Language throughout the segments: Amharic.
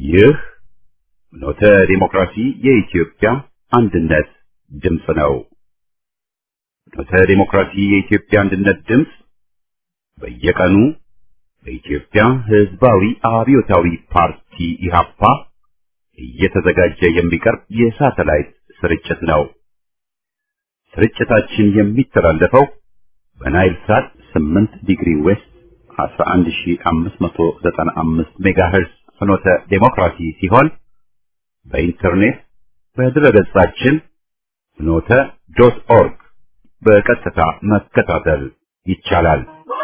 ይህ ኖተ ዲሞክራሲ የኢትዮጵያ አንድነት ድምፅ ነው። ኖተ ዲሞክራሲ የኢትዮጵያ አንድነት ድምፅ በየቀኑ በኢትዮጵያ ሕዝባዊ አብዮታዊ ፓርቲ ኢህአፓ እየተዘጋጀ የሚቀርብ የሳተላይት ስርጭት ነው። ስርጭታችን የሚተላለፈው በናይል ሳት 8 ዲግሪ ዌስት 11595 ሜጋሄርዝ ፍኖተ ዲሞክራሲ ሲሆን በኢንተርኔት በድረገጻችን ፍኖተ.ኦርግ በቀጥታ መከታተል ይቻላል።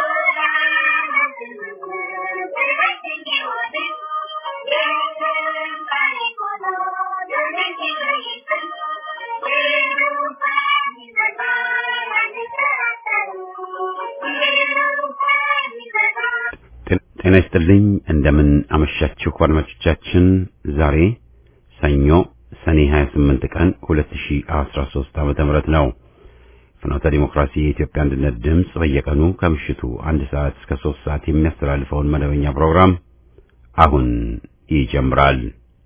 ጤና ይስጥልኝ። እንደምን አመሻችሁ አድማጮቻችን። ዛሬ ሰኞ ሰኔ 28 ቀን 2013 ዓ.ም ነው። ፍኖተ ዲሞክራሲ የኢትዮጵያ አንድነት ድምፅ በየቀኑ ከምሽቱ 1 ሰዓት እስከ 3 ሰዓት የሚያስተላልፈውን መደበኛ ፕሮግራም አሁን ይጀምራል።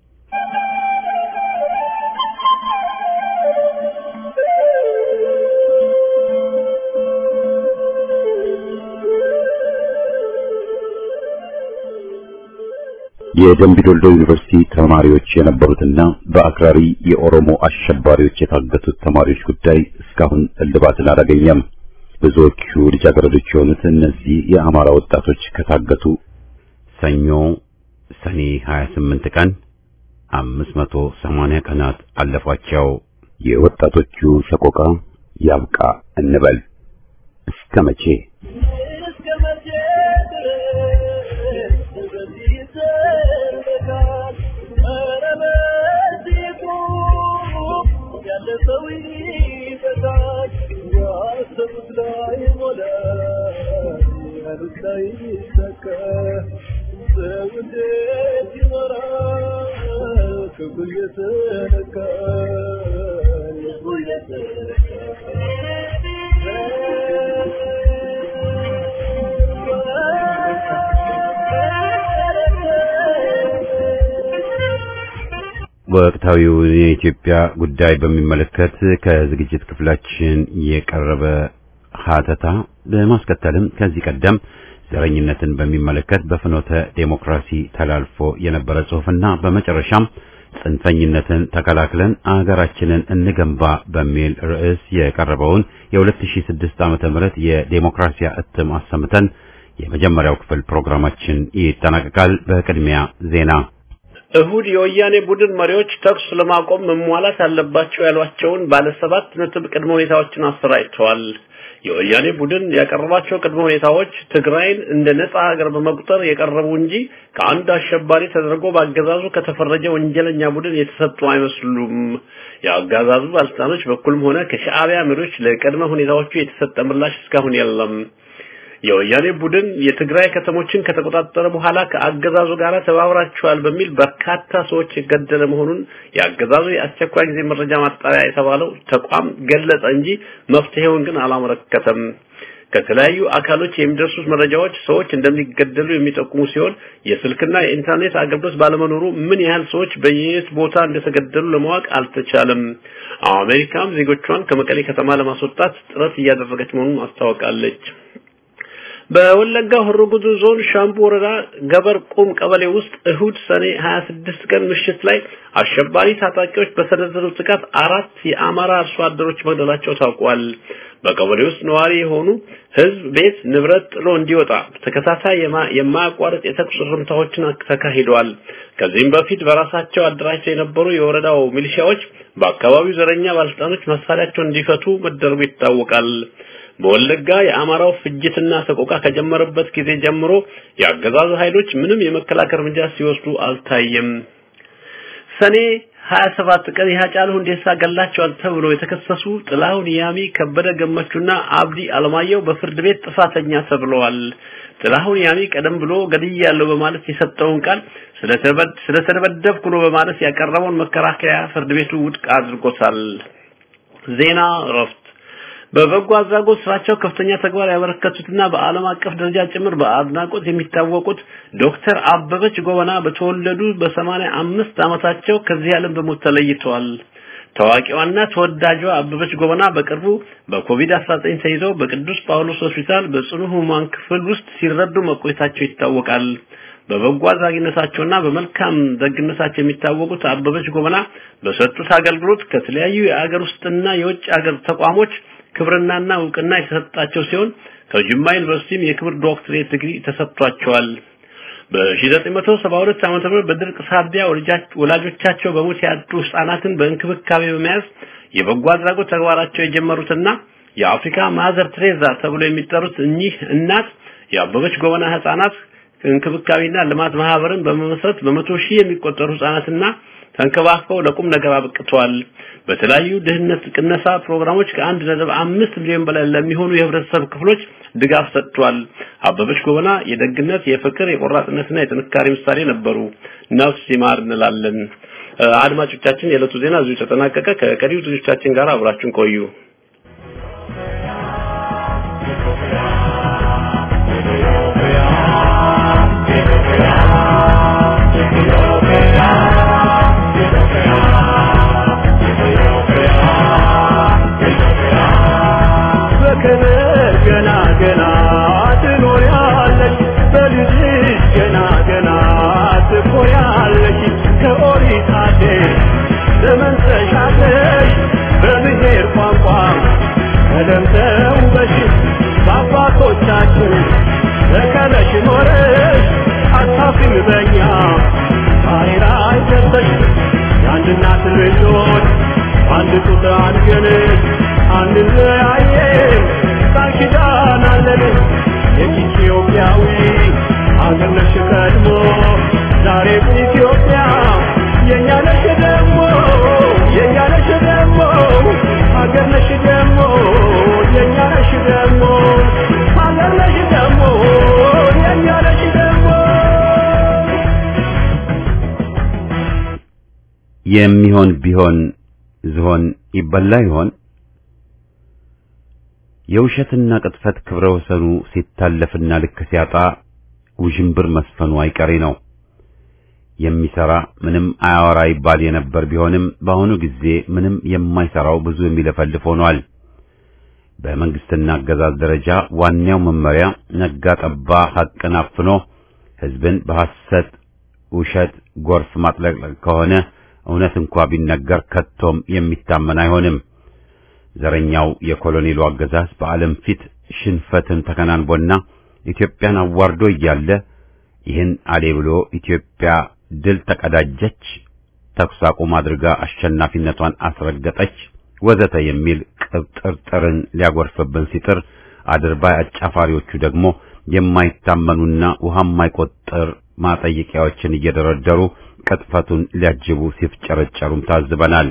የደምቢዶሎ ዩኒቨርሲቲ ተማሪዎች የነበሩትና በአክራሪ የኦሮሞ አሸባሪዎች የታገቱት ተማሪዎች ጉዳይ እስካሁን እልባትን አላገኘም። ብዙዎቹ ልጃገረዶች የሆኑት እነዚህ የአማራ ወጣቶች ከታገቱ ሰኞ ሰኔ 28 ቀን 580 ቀናት አለፏቸው። የወጣቶቹ ሰቆቃ ያብቃ እንበል። እስከ መቼ? ወቅታዊው የኢትዮጵያ ጉዳይ በሚመለከት ከዝግጅት ክፍላችን የቀረበ ሀተታ በማስከተልም ከዚህ ቀደም ዘረኝነትን በሚመለከት በፍኖተ ዴሞክራሲ ተላልፎ የነበረ ጽሑፍና በመጨረሻም ጽንፈኝነትን ተከላክለን አገራችንን እንገንባ በሚል ርዕስ የቀረበውን የ2006 ዓመተ ምህረት የዴሞክራሲያ እትም አሰምተን የመጀመሪያው ክፍል ፕሮግራማችን ይጠናቀቃል። በቅድሚያ ዜና። እሁድ የወያኔ ቡድን መሪዎች ተኩስ ለማቆም መሟላት አለባቸው ያሏቸውን ባለ 7 ነጥብ ቅድመ ሁኔታዎችን አሰራጭተዋል። የወያኔ ቡድን ያቀረባቸው ቅድመ ሁኔታዎች ትግራይን እንደ ነጻ ሀገር በመቁጠር የቀረቡ እንጂ ከአንድ አሸባሪ ተደርጎ በአገዛዙ ከተፈረጀ ወንጀለኛ ቡድን የተሰጡ አይመስሉም። የአገዛዙ ባለስልጣኖች በኩልም ሆነ ከሻዕቢያ መሪዎች ለቅድመ ሁኔታዎቹ የተሰጠ ምላሽ እስካሁን የለም። የወያኔ ቡድን የትግራይ ከተሞችን ከተቆጣጠረ በኋላ ከአገዛዙ ጋር ተባብራቸዋል በሚል በርካታ ሰዎች የገደለ መሆኑን የአገዛዙ የአስቸኳይ ጊዜ መረጃ ማጣሪያ የተባለው ተቋም ገለጸ እንጂ መፍትሄውን ግን አላመለከተም። ከተለያዩ አካሎች የሚደርሱት መረጃዎች ሰዎች እንደሚገደሉ የሚጠቁሙ ሲሆን የስልክና የኢንተርኔት አገልግሎት ባለመኖሩ ምን ያህል ሰዎች በየት ቦታ እንደተገደሉ ለማወቅ አልተቻለም። አሜሪካም ዜጎቿን ከመቀሌ ከተማ ለማስወጣት ጥረት እያደረገች መሆኑን አስታውቃለች። በወለጋ ሆሮ ጉዱሩ ዞን ሻምቡ ወረዳ ገበር ቁም ቀበሌ ውስጥ እሁድ ሰኔ 26 ቀን ምሽት ላይ አሸባሪ ታጣቂዎች በሰነዘሩት ጥቃት 4 የአማራ አርሶ አደሮች መግደላቸው ታውቋል። በቀበሌ ውስጥ ነዋሪ የሆኑ ህዝብ ቤት ንብረት ጥሎ እንዲወጣ ተከታታይ የማያቋርጥ የተኩስ እርምጃዎችን ተካሂደዋል። ከዚህም በፊት በራሳቸው አደራጅተው የነበሩ የወረዳው ሚሊሻዎች በአካባቢው ዘረኛ ባለስልጣኖች መሳሪያቸውን እንዲፈቱ መደረጉ ይታወቃል። በወለጋ የአማራው ፍጅትና ሰቆቃ ከጀመረበት ጊዜ ጀምሮ የአገዛዙ ኃይሎች ምንም የመከላከል እርምጃ ሲወስዱ አልታየም። ሰኔ 27 ቀን የሃጫሉ ሁንዴሳ ገላቸዋል ተብሎ የተከሰሱ ጥላሁን ያሚ፣ ከበደ ገመቹና አብዲ አለማየሁ በፍርድ ቤት ጥፋተኛ ተብለዋል። ጥላሁን ያሚ ቀደም ብሎ ገድያለሁ በማለት የሰጠውን ቃል ስለተደበደብኩ ነው በማለት ያቀረበውን መከራከሪያ ፍርድ ቤቱ ውድቅ አድርጎታል። ዜና እረፍት። በበጎ አድራጎት ስራቸው ከፍተኛ ተግባር ያበረከቱትና በዓለም አቀፍ ደረጃ ጭምር በአድናቆት የሚታወቁት ዶክተር አበበች ጎበና በተወለዱ በ85 ዓመታቸው ከዚህ ዓለም በሞት ተለይተዋል። ታዋቂዋና ተወዳጇ አበበች ጎበና በቅርቡ በኮቪድ-19 ተይዘው በቅዱስ ጳውሎስ ሆስፒታል በጽኑ ህሙማን ክፍል ውስጥ ሲረዱ መቆየታቸው ይታወቃል። በበጎ አድራጊነታቸውና በመልካም ደግነታቸው የሚታወቁት አበበች ጎበና በሰጡት አገልግሎት ከተለያዩ የአገር ውስጥና የውጭ አገር ተቋሞች ክብርናና ዕውቅና የተሰጣቸው ሲሆን ከጅማ ዩኒቨርሲቲም የክብር ዶክትሬት ዲግሪ ተሰጥቷቸዋል። በ1972 ዓመተ ምህረት በድርቅ ሳቢያ ወላጆቻቸው በሞት ያጡ ህፃናትን በእንክብካቤ በመያዝ የበጎ አድራጎት ተግባራቸው የጀመሩትና የአፍሪካ ማዘር ትሬዛ ተብሎ የሚጠሩት እኚህ እናት የአበበች ጎበና ህፃናት እንክብካቤና ልማት ማህበርን በመመስረት በመቶ ሺህ የሚቆጠሩ ህፃናትና ተንከባክበው ለቁም ነገር አብቅተዋል። በተለያዩ ድህነት ቅነሳ ፕሮግራሞች ከ1.5 ሚሊዮን በላይ ለሚሆኑ የህብረተሰብ ክፍሎች ድጋፍ ሰጥቷል። አበበች ጎበና የደግነት፣ የፍቅር፣ የቆራጥነትና የጥንካሬ ምሳሌ ነበሩ። ነፍስ ይማር እንላለን። አድማጮቻችን የዕለቱ ዜና እዚሁ ተጠናቀቀ። ከቀሪው ዝግጅቶቻችን ጋር አብራችሁን ቆዩ። የሚሆን ቢሆን ዝሆን ይበላ ይሆን? የውሸትና ቅጥፈት ክብረ ወሰኑ ሲታለፍና ልክ ሲያጣ ውዥንብር መስፈኑ አይቀሬ ነው። የሚሰራ ምንም አያወራ ይባል የነበር ቢሆንም በአሁኑ ጊዜ ምንም የማይሰራው ብዙ የሚለፈልፍ ሆኗል። በመንግስትና አገዛዝ ደረጃ ዋናው መመሪያ ነጋ ጠባ ሐቅን አፍኖ ህዝብን በሐሰት ውሸት ጎርፍ ማጥለቅለቅ ከሆነ እውነት እንኳን ቢነገር ከቶም የሚታመን አይሆንም። ዘረኛው የኮሎኔሉ አገዛዝ በዓለም ፊት ሽንፈትን ተከናንቦና ኢትዮጵያን አዋርዶ እያለ ይህን አሌ ብሎ ኢትዮጵያ ድል ተቀዳጀች፣ ተኩስ አቁም አድርጋ አሸናፊነቷን አስረገጠች ወዘተ የሚል ቅብጥርጥርን ሊያጎርፍብን ሲጥር አድርባይ አጫፋሪዎቹ ደግሞ የማይታመኑና ውሃ የማይቆጥር ማጠይቂያዎችን እየደረደሩ ቅጥፈቱን ሊያጅቡ ሲፍጨረጨሩም ታዝበናል።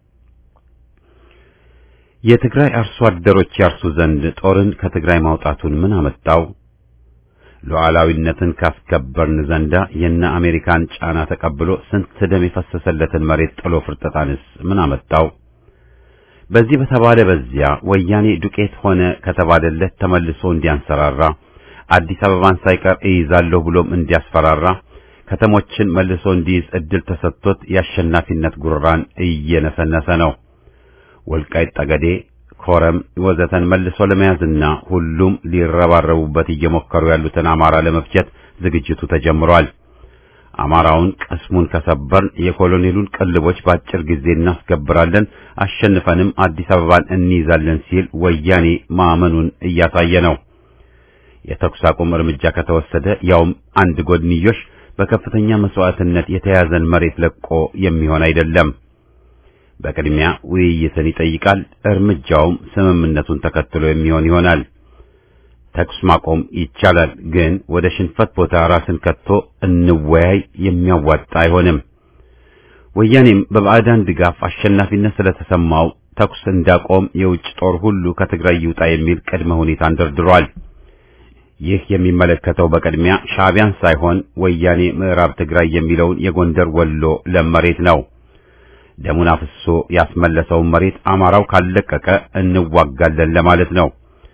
የትግራይ አርሶ አደሮች ያርሱ ዘንድ ጦርን ከትግራይ ማውጣቱን ምን አመጣው? ሉዓላዊነትን ካስከበርን ዘንዳ የነ አሜሪካን ጫና ተቀብሎ ስንት ደም የፈሰሰለትን መሬት ጥሎ ፍርጠጣንስ ምን አመጣው? በዚህ በተባለ በዚያ ወያኔ ዱቄት ሆነ ከተባለለት ተመልሶ እንዲያንሰራራ አዲስ አበባን ሳይቀር እይዛለሁ ብሎም እንዲያስፈራራ ከተሞችን መልሶ እንዲይዝ እድል ተሰጥቶት የአሸናፊነት ጉራን እየነሰነሰ ነው። ወልቃይት ጠገዴ፣ ኮረም ወዘተን መልሶ ለመያዝና ሁሉም ሊረባረቡበት እየሞከሩ ያሉትን አማራ ለመፍጀት ዝግጅቱ ተጀምሯል። አማራውን ቀስሙን ከሰበርን የኮሎኔሉን ቅልቦች ባጭር ጊዜ እናስገብራለን፣ አሸንፈንም አዲስ አበባን እንይዛለን ሲል ወያኔ ማመኑን እያሳየ ነው። የተኩስ አቁም እርምጃ ከተወሰደ ያውም አንድ ጎድንዮሽ በከፍተኛ መስዋዕትነት የተያዘን መሬት ለቆ የሚሆን አይደለም። በቅድሚያ ውይይትን ይጠይቃል። እርምጃውም ስምምነቱን ተከትሎ የሚሆን ይሆናል። ተኩስ ማቆም ይቻላል፣ ግን ወደ ሽንፈት ቦታ ራስን ከቶ እንወያይ የሚያዋጣ አይሆንም። ወያኔም በባዕዳን ድጋፍ አሸናፊነት ስለተሰማው ተኩስ እንዳቆም የውጭ ጦር ሁሉ ከትግራይ ይውጣ የሚል ቅድመ ሁኔታ አንደርድሯል። ይህ የሚመለከተው በቅድሚያ ሻዕቢያን ሳይሆን ወያኔ ምዕራብ ትግራይ የሚለውን የጎንደር ወሎ ለም መሬት ነው። ደሙን አፍሶ ያስመለሰውን መሬት አማራው ካለቀቀ እንዋጋለን ለማለት ነው።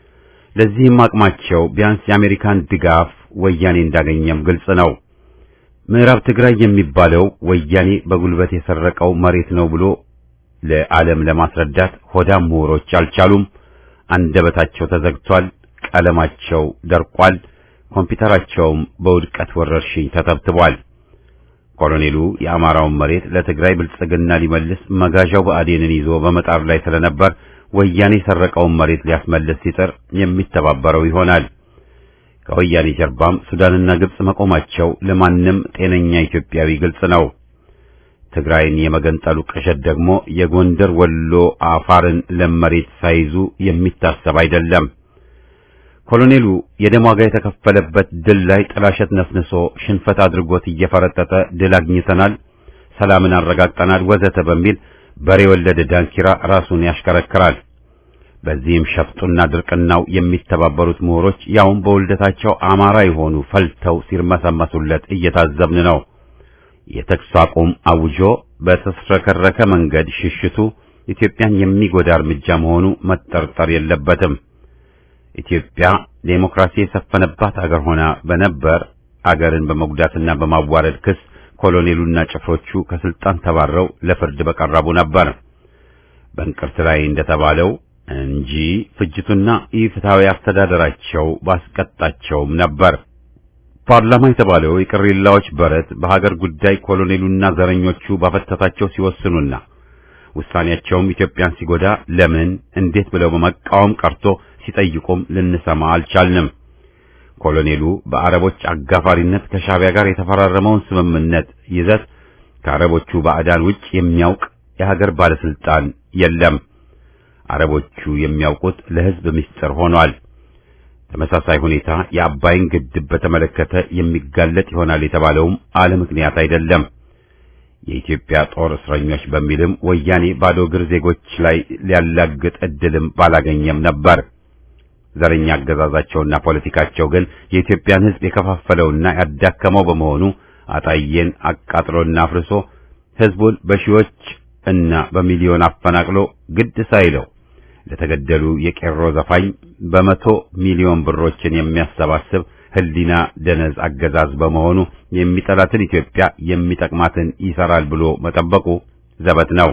ለዚህም አቅማቸው ቢያንስ የአሜሪካን ድጋፍ ወያኔ እንዳገኘም ግልጽ ነው። ምዕራብ ትግራይ የሚባለው ወያኔ በጉልበት የሰረቀው መሬት ነው ብሎ ለዓለም ለማስረዳት ሆዳም ምሁሮች አልቻሉም። አንደበታቸው ተዘግቷል፣ ቀለማቸው ደርቋል፣ ኮምፒውተራቸውም በውድቀት ወረርሽኝ ተተብትቧል። ኮሎኔሉ የአማራውን መሬት ለትግራይ ብልጽግና ሊመልስ መጋዣው ብአዴንን ይዞ በመጣር ላይ ስለነበር ወያኔ የሰረቀውን መሬት ሊያስመልስ ሲጥር የሚተባበረው ይሆናል። ከወያኔ ጀርባም ሱዳንና ግብጽ መቆማቸው ለማንም ጤነኛ ኢትዮጵያዊ ግልጽ ነው። ትግራይን የመገንጠሉ ቅዠት ደግሞ የጎንደር ወሎ አፋርን ለመሬት ሳይዙ የሚታሰብ አይደለም። ኮሎኔሉ የደም ዋጋ የተከፈለበት ድል ላይ ጥላሸት ነስንሶ ሽንፈት አድርጎት እየፈረጠጠ ድል አግኝተናል፣ ሰላምን አረጋግጠናል ወዘተ በሚል በሬ ወለደ ዳንኪራ ራሱን ያሽከረክራል። በዚህም ሸፍጡና ድርቅናው የሚተባበሩት ምሁሮች ያውም በውልደታቸው አማራ የሆኑ ፈልተው ሲርመሰመሱለት እየታዘብን ነው። የተኩስ አቁም አውጆ በተስረከረከ መንገድ ሽሽቱ ኢትዮጵያን የሚጎዳ እርምጃ መሆኑ መጠርጠር የለበትም። ኢትዮጵያ ዴሞክራሲ የሰፈነባት አገር ሆና በነበር አገርን በመጉዳትና በማዋረድ ክስ ኮሎኔሉና ጭፍሮቹ ከስልጣን ተባረው ለፍርድ በቀረቡ ነበር። በእንቅርት ላይ እንደተባለው እንጂ ፍጅቱና ኢፍትሐዊ አስተዳደራቸው ባስቀጣቸውም ነበር። ፓርላማ የተባለው የቅሪላዎች በረት በሀገር ጉዳይ ኮሎኔሉና ዘረኞቹ ባፈተታቸው ሲወስኑና ውሳኔያቸውም ኢትዮጵያን ሲጎዳ ለምን እንዴት ብለው በመቃወም ቀርቶ ሲጠይቁም ልንሰማ አልቻልንም። ኮሎኔሉ በአረቦች አጋፋሪነት ከሻዕቢያ ጋር የተፈራረመውን ስምምነት ይዘት ከአረቦቹ ባዕዳን ውጭ የሚያውቅ የሀገር ባለስልጣን የለም። አረቦቹ የሚያውቁት ለሕዝብ ምስጢር ሆኗል። ተመሳሳይ ሁኔታ የአባይን ግድብ በተመለከተ የሚጋለጥ ይሆናል የተባለውም አለ ምክንያት አይደለም። የኢትዮጵያ ጦር እስረኞች በሚልም ወያኔ ባዶ እግር ዜጎች ላይ ሊያላግጥ እድልም ባላገኘም ነበር። ዘረኛ አገዛዛቸውና ፖለቲካቸው ግን የኢትዮጵያን ሕዝብ የከፋፈለውና ያዳከመው በመሆኑ አጣዬን አቃጥሎና አፍርሶ ሕዝቡን በሺዎች እና በሚሊዮን አፈናቅሎ ግድ ሳይለው ለተገደሉ የቄሮ ዘፋኝ በመቶ ሚሊዮን ብሮችን የሚያሰባስብ ህሊና ደነዝ አገዛዝ በመሆኑ የሚጠላትን ኢትዮጵያ የሚጠቅማትን ይሰራል ብሎ መጠበቁ ዘበት ነው።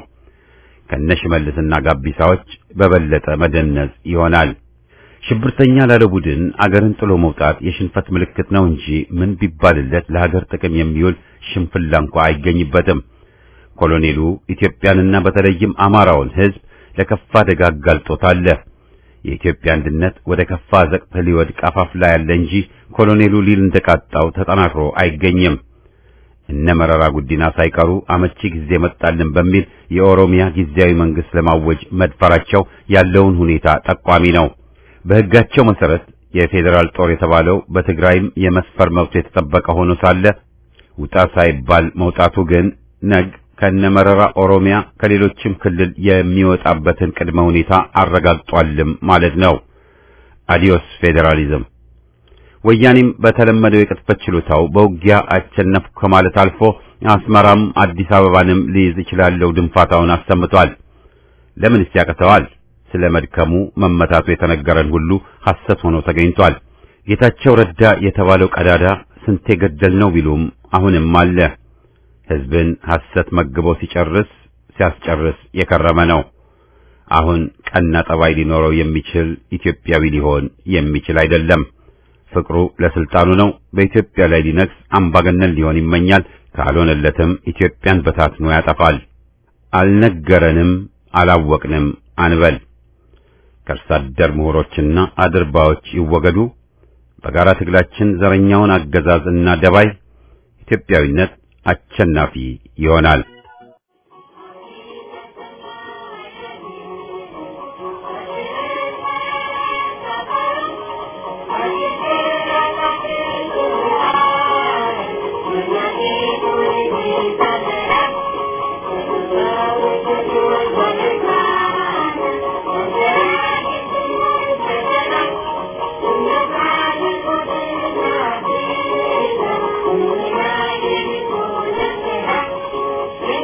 ከነሽመልስና ጋቢሳዎች በበለጠ መደነዝ ይሆናል። ሽብርተኛ ላለ ቡድን አገርን ጥሎ መውጣት የሽንፈት ምልክት ነው እንጂ ምን ቢባልለት ለሀገር ጥቅም የሚውል ሽንፍላ እንኳ አይገኝበትም። ኮሎኔሉ ኢትዮጵያንና በተለይም አማራውን ህዝብ ለከፋ አደጋ አጋልጦታል። የኢትዮጵያ አንድነት ወደ ከፋ ዘቅት ሊወድቅ አፋፍ ላይ ያለ እንጂ ኮሎኔሉ ሊል እንደቃጣው ተጠናክሮ አይገኝም። እነ መረራ ጉዲና ሳይቀሩ አመቺ ጊዜ መጣልን በሚል የኦሮሚያ ጊዜያዊ መንግስት ለማወጅ መድፈራቸው ያለውን ሁኔታ ጠቋሚ ነው። በህጋቸው መሰረት የፌዴራል ጦር የተባለው በትግራይም የመስፈር መብት የተጠበቀ ሆኖ ሳለ ውጣ ሳይባል መውጣቱ ግን ነግ ከነመረራ ኦሮሚያ ከሌሎችም ክልል የሚወጣበትን ቅድመ ሁኔታ አረጋግጧልም ማለት ነው። አዲዮስ ፌዴራሊዝም። ወያኔም በተለመደው የቅጥፈት ችሎታው በውጊያ አቸነፍኩ ከማለት አልፎ አስመራም አዲስ አበባንም ሊይዝ ይችላል ድንፋታውን አሰምቷል። ለምንስ ያቀተዋል? ስለ መድከሙ መመታቱ የተነገረን ሁሉ ሐሰት ሆኖ ተገኝቷል። ጌታቸው ረዳ የተባለው ቀዳዳ ስንቴ ገደል ነው ቢሉም አሁንም አለ። ህዝብን ሐሰት መግቦ ሲያስጨርስ የከረመ ነው። አሁን ቀና ጠባይ ሊኖረው የሚችል ኢትዮጵያዊ ሊሆን የሚችል አይደለም። ፍቅሩ ለስልጣኑ ነው። በኢትዮጵያ ላይ ሊነግስ አምባገነን ሊሆን ይመኛል። ካልሆነለትም ኢትዮጵያን በታትኖ ያጠፋል። አልነገረንም፣ አላወቅንም አንበል። ከርሳ አደር ምሁሮችና አድርባዎች ይወገዱ። በጋራ ትግላችን ዘረኛውን አገዛዝ እና ደባይ ኢትዮጵያዊነት አሸናፊ ይሆናል። Yeah.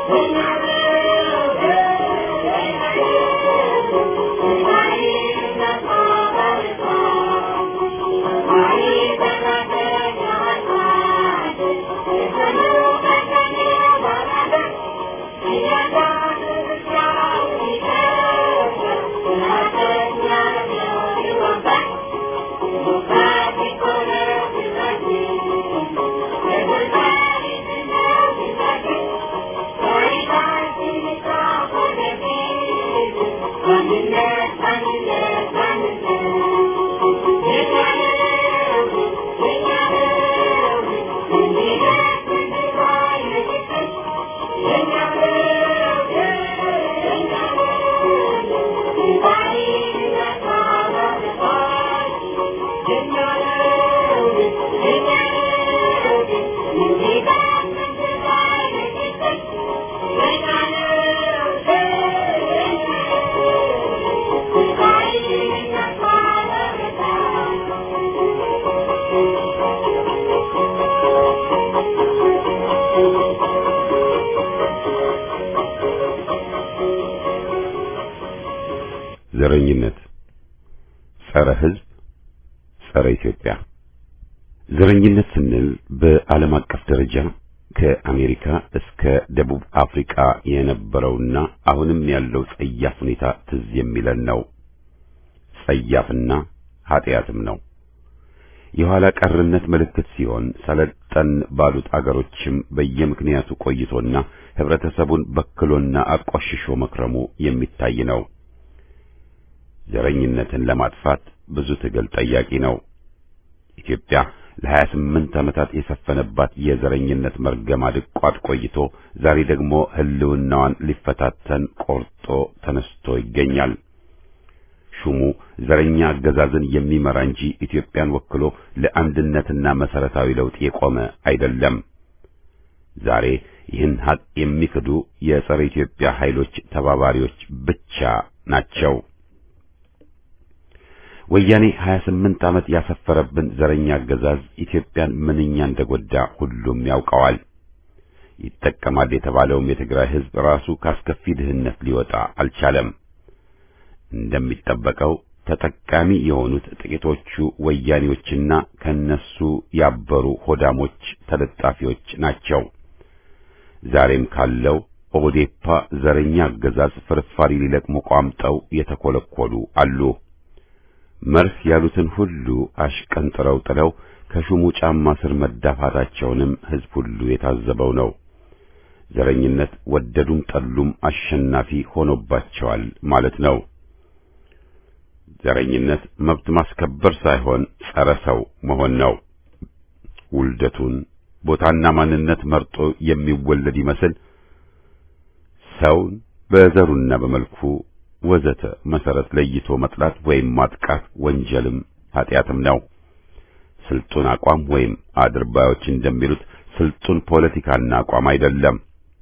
ዘረኝነት ጸረ ሕዝብ ጸረ ኢትዮጵያ ዘረኝነት ስንል በዓለም አቀፍ ደረጃ ከአሜሪካ እስከ ደቡብ አፍሪካ የነበረውና አሁንም ያለው ጸያፍ ሁኔታ ትዝ የሚለን ነው። ጸያፍና ኃጢአትም ነው። የኋላ ቀርነት ምልክት ሲሆን ሰለጠን ባሉት አገሮችም በየምክንያቱ ቆይቶና ህብረተሰቡን በክሎና አቆሽሾ መክረሙ የሚታይ ነው። ዘረኝነትን ለማጥፋት ብዙ ትግል ጠያቂ ነው። ኢትዮጵያ ለ28 ዓመታት የሰፈነባት የዘረኝነት መርገም አድቋት ቆይቶ ዛሬ ደግሞ ህልውናዋን ሊፈታተን ቆርጦ ተነስቶ ይገኛል። ሹሙ ዘረኛ አገዛዝን የሚመራ እንጂ ኢትዮጵያን ወክሎ ለአንድነትና መሰረታዊ ለውጥ የቆመ አይደለም። ዛሬ ይህን ሀቅ የሚክዱ የጸረ ኢትዮጵያ ኃይሎች ተባባሪዎች ብቻ ናቸው። ወያኔ 28 ዓመት ያሰፈረብን ዘረኛ አገዛዝ ኢትዮጵያን ምንኛ እንደጎዳ ሁሉም ያውቀዋል። ይጠቀማል የተባለውም የትግራይ ህዝብ ራሱ ካስከፊ ድህነት ሊወጣ አልቻለም። እንደሚጠበቀው ተጠቃሚ የሆኑት ጥቂቶቹ ወያኔዎችና ከነሱ ያበሩ ሆዳሞች ተለጣፊዎች ናቸው። ዛሬም ካለው ኦዴፓ ዘረኛ አገዛዝ ፍርፋሪ ሊለቅሙ ቋምጠው የተኮለኮሉ አሉ። መርስ ያሉትን ሁሉ አሽቀንጥረው ጥለው ከሹሙ ጫማ ስር መዳፋታቸውንም ህዝብ ሁሉ የታዘበው ነው። ዘረኝነት ወደዱም ጠሉም አሸናፊ ሆኖባቸዋል ማለት ነው። ዘረኝነት መብት ማስከበር ሳይሆን ጸረ ሰው መሆን ነው። ውልደቱን ቦታና ማንነት መርጦ የሚወለድ ይመስል ሰውን በዘሩና በመልኩ ወዘተ መሰረት ለይቶ መጥላት ወይም ማጥቃት ወንጀልም ኃጢአትም ነው። ስልጡን አቋም ወይም አድርባዮች እንደሚሉት ስልጡን ፖለቲካና አቋም አይደለም።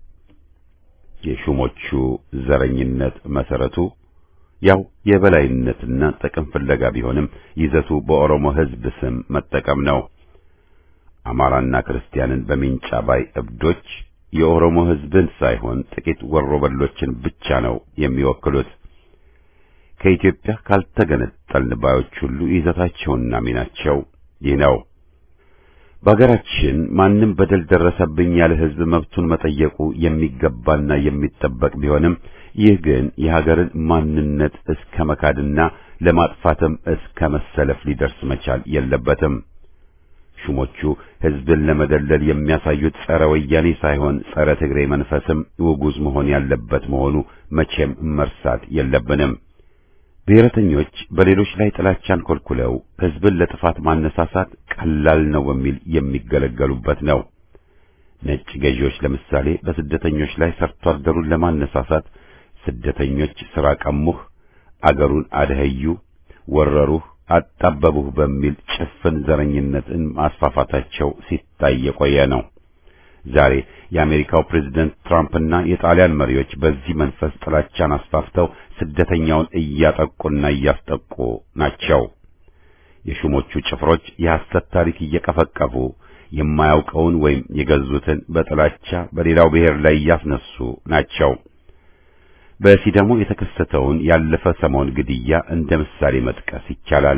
የሹሞቹ ዘረኝነት መሰረቱ ያው የበላይነትና ጥቅም ፍለጋ ቢሆንም ይዘቱ በኦሮሞ ህዝብ ስም መጠቀም ነው። አማራና ክርስቲያንን በሚንጫ ባይ እብዶች የኦሮሞ ህዝብን ሳይሆን ጥቂት ወሮበሎችን ብቻ ነው የሚወክሉት። ከኢትዮጵያ ካልተገነጠልን ባዮች ሁሉ ይዘታቸውና ሚናቸው ይህ ነው። በአገራችን ማንም በደል ደረሰብኝ ያለ ህዝብ መብቱን መጠየቁ የሚገባና የሚጠበቅ ቢሆንም ይህ ግን የሀገርን ማንነት እስከ መካድና ለማጥፋትም እስከ መሰለፍ ሊደርስ መቻል የለበትም። ሹሞቹ ህዝብን ለመደለል የሚያሳዩት ጸረ ወያኔ ሳይሆን ጸረ ትግሬ መንፈስም ውጉዝ መሆን ያለበት መሆኑ መቼም መርሳት የለብንም። ብሔረተኞች በሌሎች ላይ ጥላቻን ኮልኩለው ህዝብን ለጥፋት ማነሳሳት ቀላል ነው በሚል የሚገለገሉበት ነው። ነጭ ገዢዎች ለምሳሌ በስደተኞች ላይ ሰርቶ አደሩን ለማነሳሳት ስደተኞች ሥራ ቀሙህ፣ አገሩን አደህዩ፣ ወረሩህ፣ አጣበቡህ በሚል ጭፍን ዘረኝነትን ማስፋፋታቸው ሲታይ የቆየ ነው። ዛሬ የአሜሪካው ፕሬዝዳንት ትራምፕና የጣሊያን መሪዎች በዚህ መንፈስ ጥላቻን አስፋፍተው ስደተኛውን እያጠቁና እያስጠቁ ናቸው። የሹሞቹ ጭፍሮች የሐሰት ታሪክ እየቀፈቀፉ የማያውቀውን ወይም የገዙትን በጥላቻ በሌላው ብሔር ላይ ያስነሱ ናቸው። በሲዳሞ የተከሰተውን ያለፈ ሰሞን ግድያ እንደ ምሳሌ መጥቀስ ይቻላል።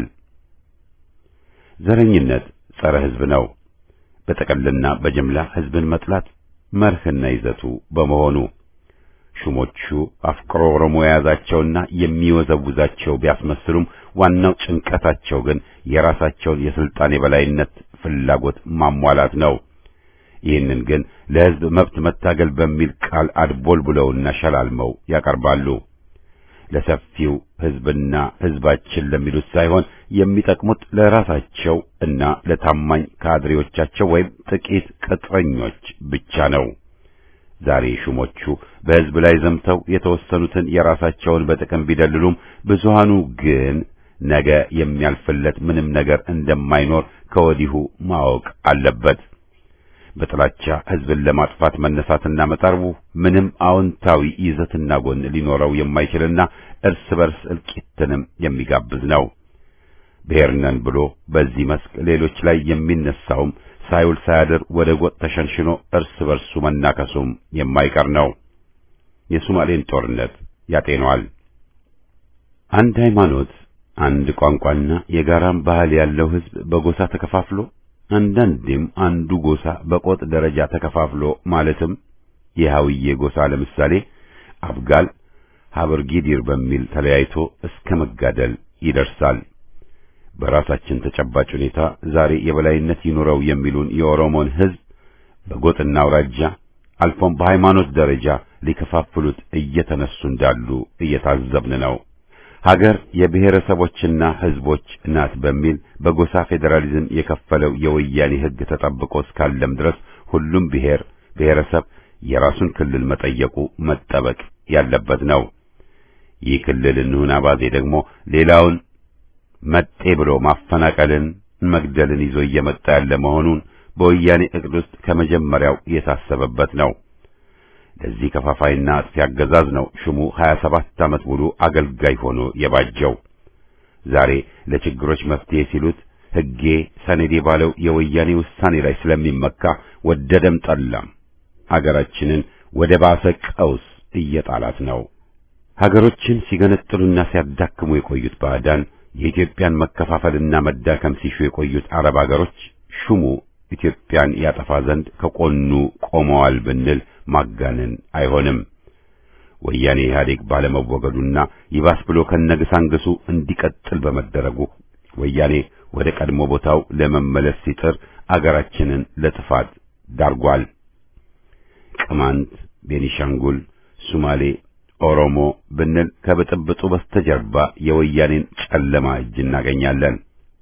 ዘረኝነት ጸረ ሕዝብ ነው። በጠቅላላ በጅምላ ሕዝብን መጥላት መርህና ይዘቱ በመሆኑ ሹሞቹ አፍቅሮ ኦሮሞ የያዛቸውና የሚወዘውዛቸው ቢያስመስሉም ዋናው ጭንቀታቸው ግን የራሳቸውን የስልጣን የበላይነት ፍላጎት ማሟላት ነው። ይህንን ግን ለሕዝብ መብት መታገል በሚል ቃል አድቦልቡለውና ሸላልመው ያቀርባሉ። ለሰፊው ሕዝብና ሕዝባችን ለሚሉት ሳይሆን የሚጠቅሙት ለራሳቸው እና ለታማኝ ካድሬዎቻቸው ወይም ጥቂት ቅጥረኞች ብቻ ነው። ዛሬ ሹሞቹ በሕዝብ ላይ ዘምተው የተወሰኑትን የራሳቸውን በጥቅም ቢደልሉም ብዙሃኑ ግን ነገ የሚያልፍለት ምንም ነገር እንደማይኖር ከወዲሁ ማወቅ አለበት። በጥላቻ ሕዝብን ለማጥፋት መነሳትና መጣርቡ ምንም አዎንታዊ ይዘትና ጎን ሊኖረው የማይችልና እርስ በርስ እልቂትንም የሚጋብዝ ነው። ብሔር ነን ብሎ በዚህ መስክ ሌሎች ላይ የሚነሳውም ሳይውል ሳያድር ወደ ጎጥ ተሸንሽኖ እርስ በርሱ መናከሱም የማይቀር ነው። የሶማሌን ጦርነት ያጤነዋል። አንድ ሃይማኖት፣ አንድ ቋንቋና የጋራም ባህል ያለው ሕዝብ በጎሳ ተከፋፍሎ አንዳንዴም አንዱ ጎሳ በቆጥ ደረጃ ተከፋፍሎ ማለትም የሃውዬ ጎሳ ለምሳሌ አብጋል ሀበርጊዲር በሚል ተለያይቶ እስከ መጋደል ይደርሳል። በራሳችን ተጨባጭ ሁኔታ ዛሬ የበላይነት ይኖረው የሚሉን የኦሮሞን ሕዝብ በጎጥና አውራጃ አልፎም በሃይማኖት ደረጃ ሊከፋፍሉት እየተነሱ እንዳሉ እየታዘብን ነው። ሀገር የብሔረሰቦችና ሕዝቦች ናት በሚል በጎሳ ፌዴራሊዝም የከፈለው የወያኔ ሕግ ተጠብቆ እስካለም ድረስ ሁሉም ብሔረሰብ የራሱን ክልል መጠየቁ መጠበቅ ያለበት ነው። ይህ ክልል እንሁን አባዜ ደግሞ ሌላውን መጤ ብሎ ማፈናቀልን፣ መግደልን ይዞ እየመጣ ያለ መሆኑን በወያኔ ዕቅድ ውስጥ ከመጀመሪያው የታሰበበት ነው። ለዚህ ከፋፋይና አጥፊ አገዛዝ ነው ሹሙ 27 ዓመት ሙሉ አገልጋይ ሆኖ የባጀው። ዛሬ ለችግሮች መፍትሄ ሲሉት ሕጌ ሰነዴ ባለው የወያኔ ውሳኔ ላይ ስለሚመካ ወደደም ጠላም አገራችንን ወደ ባሰ ቀውስ እየጣላት ነው። ሀገሮችን ሲገነጥሉና ሲያዳክሙ የቆዩት ባዕዳን የኢትዮጵያን መከፋፈልና መዳከም ሲሹ የቆዩት አረብ አገሮች ሹሙ ኢትዮጵያን ያጠፋ ዘንድ ከቆኑ ቆመዋል ብንል ማጋነን አይሆንም። ወያኔ ኢህአዴግ ባለመወገዱና ይባስ ብሎ ከነግሳንግሱ እንዲቀጥል በመደረጉ ወያኔ ወደ ቀድሞ ቦታው ለመመለስ ሲጥር አገራችንን ለጥፋት ዳርጓል። ቅማንት፣ ቤኒሻንጉል፣ ሶማሌ፣ ኦሮሞ ብንል ከብጥብጡ በስተጀርባ የወያኔን ጨለማ እጅ እናገኛለን።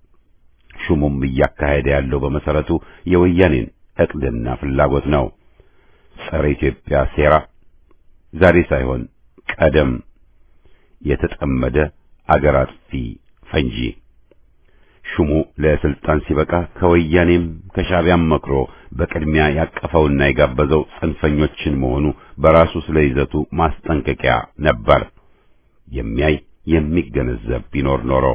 ሹሙም እያካሄደ ያለው በመሰረቱ የወያኔን ዕቅድና ፍላጎት ነው። ጸረ ኢትዮጵያ ሴራ ዛሬ ሳይሆን ቀደም የተጠመደ አገር አጥፊ ፈንጂ። ሹሙ ለስልጣን ሲበቃ ከወያኔም ከሻዕቢያም መክሮ በቅድሚያ ያቀፈውና የጋበዘው ጽንፈኞችን መሆኑ በራሱ ስለይዘቱ ማስጠንቀቂያ ነበር። የሚያይ የሚገነዘብ ቢኖር ኖሮ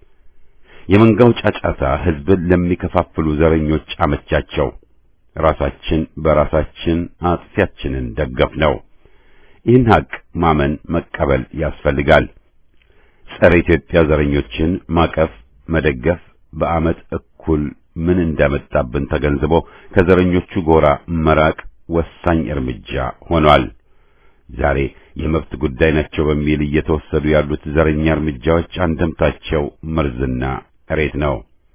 የመንጋው ጫጫታ ሕዝብን ለሚከፋፍሉ ዘረኞች አመቻቸው። ራሳችን በራሳችን አጥፊያችንን ደገፍ ነው። ይህን ሀቅ ማመን መቀበል ያስፈልጋል። ጸረ ኢትዮጵያ ዘረኞችን ማቀፍ መደገፍ በአመት እኩል ምን እንዳመጣብን ተገንዝቦ ከዘረኞቹ ጎራ መራቅ ወሳኝ እርምጃ ሆኗል። ዛሬ የመብት ጉዳይ ናቸው በሚል እየተወሰዱ ያሉት ዘረኛ እርምጃዎች አንደምታቸው መርዝና እሬት ነው።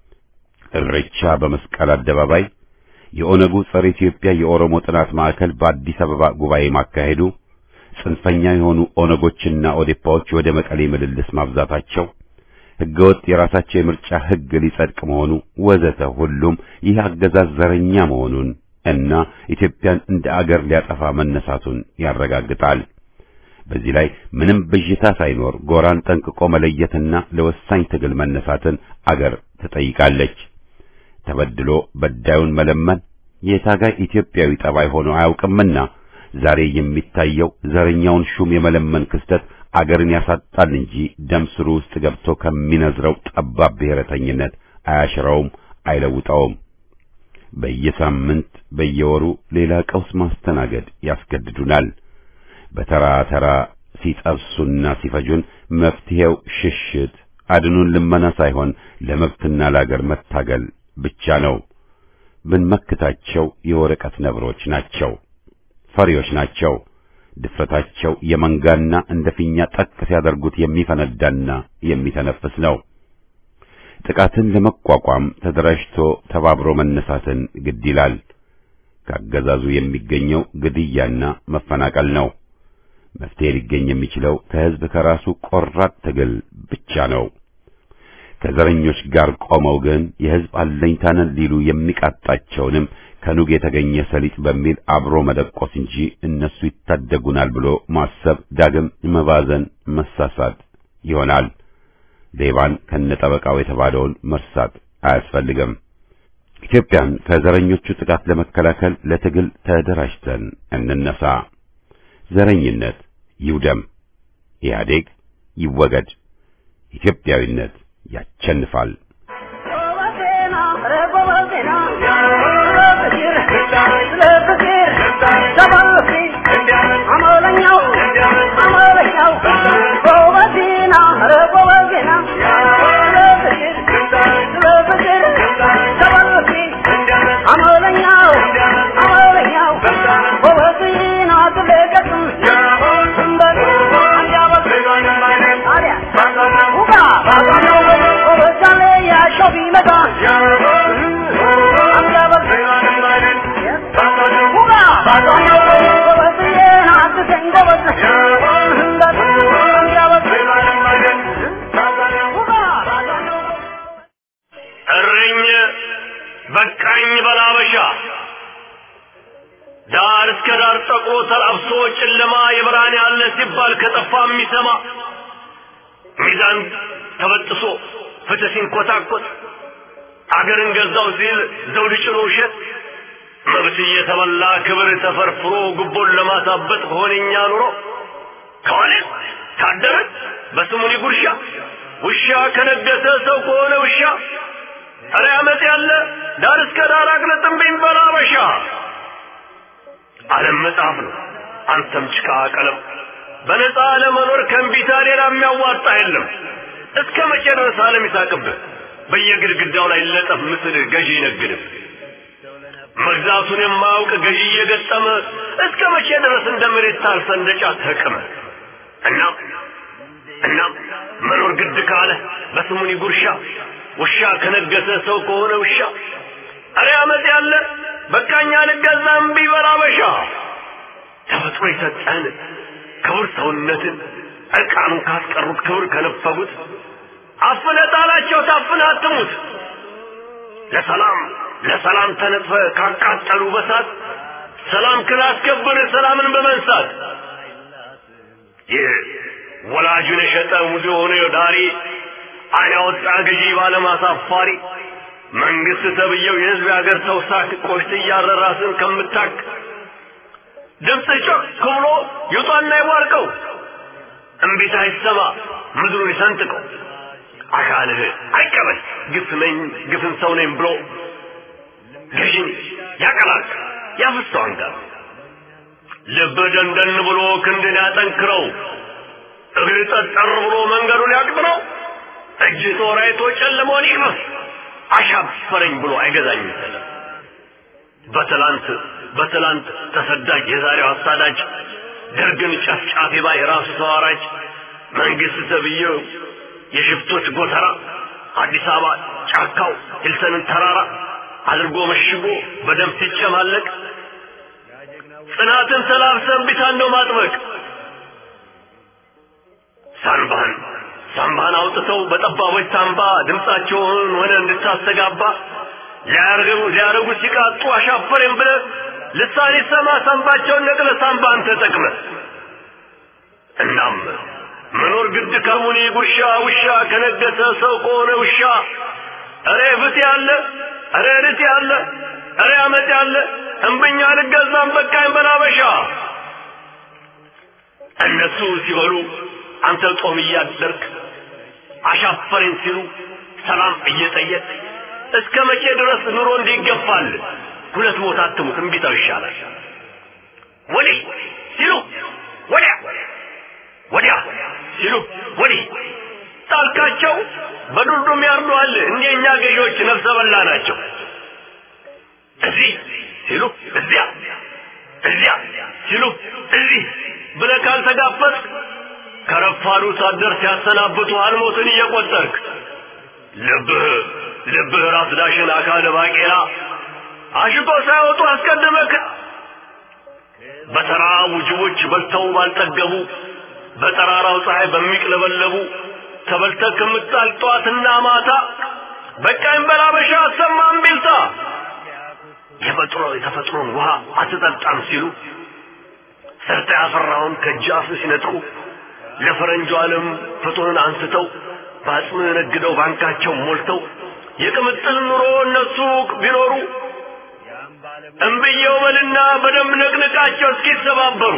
እሬቻ በመስቀል አደባባይ፣ የኦነጉ ጸረ ኢትዮጵያ የኦሮሞ ጥናት ማዕከል በአዲስ አበባ ጉባኤ ማካሄዱ፣ ጽንፈኛ የሆኑ ኦነጎችና ኦዴፓዎች ወደ መቀሌ ምልልስ ማብዛታቸው፣ ሕገወጥ የራሳቸው የምርጫ ሕግ ሊጸድቅ መሆኑ ወዘተ ሁሉም ይህ አገዛዝ ዘረኛ መሆኑን እና ኢትዮጵያን እንደ አገር ሊያጠፋ መነሳቱን ያረጋግጣል። በዚህ ላይ ምንም ብዥታ ሳይኖር ጎራን ጠንቅቆ መለየትና ለወሳኝ ትግል መነሳትን አገር ትጠይቃለች። ተበድሎ በዳዩን መለመን የታጋይ ኢትዮጵያዊ ጠባይ ሆኖ አያውቅምና ዛሬ የሚታየው ዘረኛውን ሹም የመለመን ክስተት አገርን ያሳጣል እንጂ ደም ስሩ ውስጥ ገብቶ ከሚነዝረው ጠባብ ብሔረተኝነት አያሽረውም፣ አይለውጠውም። በየሳምንት በየወሩ ሌላ ቀውስ ማስተናገድ ያስገድዱናል። በተራ ተራ ሲጠብሱና ሲፈጁን መፍትሄው ሽሽት አድኑን ልመና ሳይሆን ለመብትና ለአገር መታገል ብቻ ነው። ብንመክታቸው የወረቀት ነብሮች ናቸው፣ ፈሪዎች ናቸው። ድፍረታቸው የመንጋና እንደ ፊኛ ጠቅ ሲያደርጉት የሚፈነዳና የሚተነፍስ ነው። ጥቃትን ለመቋቋም ተደራጅቶ ተባብሮ መነሳትን ግድ ይላል። ከአገዛዙ የሚገኘው ግድያና መፈናቀል ነው። መፍትሄ ሊገኝ የሚችለው ከህዝብ ከራሱ ቆራጥ ትግል ብቻ ነው። ከዘረኞች ጋር ቆመው ግን የህዝብ አለኝታንን ሊሉ የሚቃጣቸውንም ከኑግ የተገኘ ሰሊጥ በሚል አብሮ መደቆስ እንጂ እነሱ ይታደጉናል ብሎ ማሰብ ዳግም መባዘን መሳሳት ይሆናል። ሌባን ከነጠበቃው የተባለውን መርሳት አያስፈልግም። ኢትዮጵያን ከዘረኞቹ ጥቃት ለመከላከል ለትግል ተደራጅተን እንነሳ። ዘረኝነት ይውደም፣ ኢህአዴግ ይወገድ፣ ኢትዮጵያዊነት ያቸንፋል። በቃኝ በላበሻ ዳር እስከ ዳር ጠቁሮ ተላብሶ ጨለማ የብርሃን ያለ ሲባል ከጠፋ የሚሰማ ሚዛን ተበጥሶ ፍትህ ሲንኮታኮት አገርን ገዛው ሲል ዘውድ ጭኖ ውሸት መብት እየተበላ ክብር ተፈርፍሮ ጉቦን ለማሳበጥ ሆነኛ ኑሮ ከሆነ ካደረ በስሙኒ ጉርሻ ውሻ ከነገሰ ሰው ከሆነ ውሻ አረ አመት ያለ ዳር እስከ ዳር አቅለጥም ቢንበላበሻ ዓለም መጽሐፍ ነው አንተም ጭቃ ቀለም በነፃ ለመኖር ከእምቢታ ሌላ የሚያዋጣ የለም። እስከ መቼ ድረስ ዓለም ይሳቅብህ በየግድግዳው ላይ ለጠፍ ምስል ገዢ ይነግድህ መግዛቱን የማያውቅ ገዢ እየገጠመ እስከ መቼ ድረስ እንደ መሬት ታርሰ እንደ ጫት ተቀመ እና መኖር ግድ ካለ በስሙኒ ጉርሻ ውሻ ከነገሰ ሰው ከሆነ ውሻ አረ አመት ያለ በቃኛ ልገዛም ቢበላበሻ ተፈጥሮ ይሰጠን ክብር ሰውነትን እርቃኑን ካስቀሩት ክብር ከነፈጉት አፍነጣላቸው ታፍናትሙት ለሰላም ተነጥፈ ካቃጠሉ በሳት ሰላም ክላስከብር ሰላምን በመንሳት ወላጁን የሸጠ ሙዚ ሆነ ዳሪ አያወጣ ገዢ ባለማሳፋሪ መንግስት ተብየው የህዝብ ያገር ሰው ሳክ ቆሽት ያረራስን ከምታክ ድምጽ ጮክ ብሎ ይውጣና ይዋርቀው እምቢታ ይሰማ ምድሩን ይሰንጥቀው አካልህ አይቀበል ግፍን ሰው ነኝ ብሎ ገዢን ያቀላል ያፍሰው አንጋር ልብ ደንደን ብሎ ክንድን ያጠንክረው እግር ጠጠር ብሎ መንገዱን ያቅጥረው እጅ ጦራይቶ ጨለሞን ይቅመስ አሻፈረኝ ብሎ አይገዛኝም ሰላም በትላንት ተሰዳጅ የዛሬው አሳዳጅ ደርግን ጨፍጫፊ ባይ ራሱ ተዋራጅ መንግስት ተብየው የሽፍቶች ጎተራ አዲስ አበባ ጫካው ሂልተንን ተራራ አድርጎ መሽጎ በደም ሲጨማለቅ ጽናትን ተላብሰን ቢታን ነው ማጥበቅ ሳምባን አውጥተው በጠባቦች ሳምባ ድምጻቸውን ሆነ እንድታስተጋባ ሊያረጉ ሲቃጡ አሻፈረን ብለ ልሳን ይሰማ ሳምባቸውን ነቅለ ሳምባን ተጠቅመ እናም መኖር ግድ ከሙኒ ጉርሻ ውሻ ከነገሰ ሰው ከሆነ ውሻ አረ ፍት ያለ አረ ርት ያለ አረ አመት ያለ እንብኛ ልገዛም በቃኝ በላበሻ እነሱ ሲበሉ አንተ ጦም እያደርክ አሻፈረን ሲሉ ሰላም እየጠየቅ እስከ መቼ ድረስ ኑሮ እንዲገፋል ሁለት ሞት አትሙት እንቢታው ይሻላል ወዲህ ሲሉ ወዲያ ሲሉ ወዲህ ታልካቸው በዱርዱም ያርዱዋል እንደኛ ገዢዎች ነፍሰ በላ ናቸው እዚህ ሲሉ እዚያ ሲሉ እዚህ ብለህ ካልተጋፈጥክ ከረፋዱ ሳደርስ ያሰናብቱ አልሞትን እየቆጠርክ ልብህ ራስ ዳሽን አካለ ባቄላ አሽቆ ሳይወጡ አስቀድመክ በተራው ጅቦች በልተው ባልጠገቡ በጠራራው ፀሐይ በሚቅለበለቡ ተበልተክ ምጣልጧትና ማታ በቃኝ በላበሻ አሰማም ቢልታ የተፈጥሮን ውሃ አትጠጣም ሲሉ ሰርተ ያፈራውን ከጃፍ ሲነጥቁ ለፈረንጁ ዓለም ፍጡርን አንስተው ባጽም ነግደው ባንካቸው ሞልተው የቅምጥል ኑሮ እነሱ ቢኖሩ እንብየው በልና በደም ነቅንቃቸው እስኪተባበሩ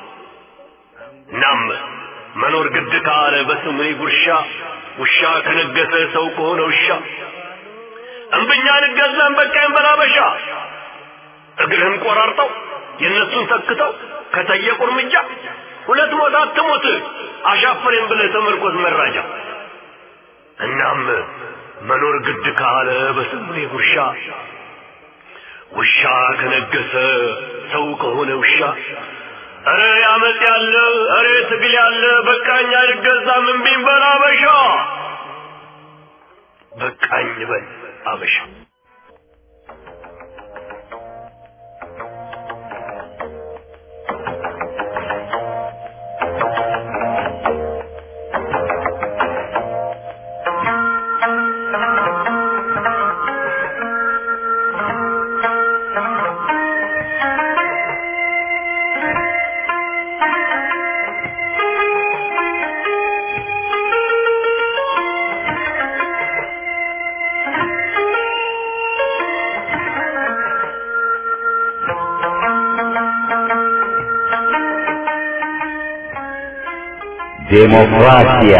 ናም መኖር ግድ ካለ በስሙ ጉርሻ ውሻ ከነገሰ ሰው ከሆነ ውሻ እንብኛ ንገዛን በቃኝ በላበሻ እግርህን ቆራርጠው የነሱን ተክተው ከተየቁ እርምጃ ሁለት ሞት አትሙት አሻፈረን ብለህ ተመርኮዝ መራጃ እናም መኖር ግድ ካለ በስሙ ጉርሻ ውሻ ከነገሰ ሰው ከሆነ ውሻ አረ ያመጽ ያለ አረ ትግል ያለ በቃኝ አይገዛም እምቢኝ በላበሻ በቃኝ በል አበሻ ዴሞክራሲያ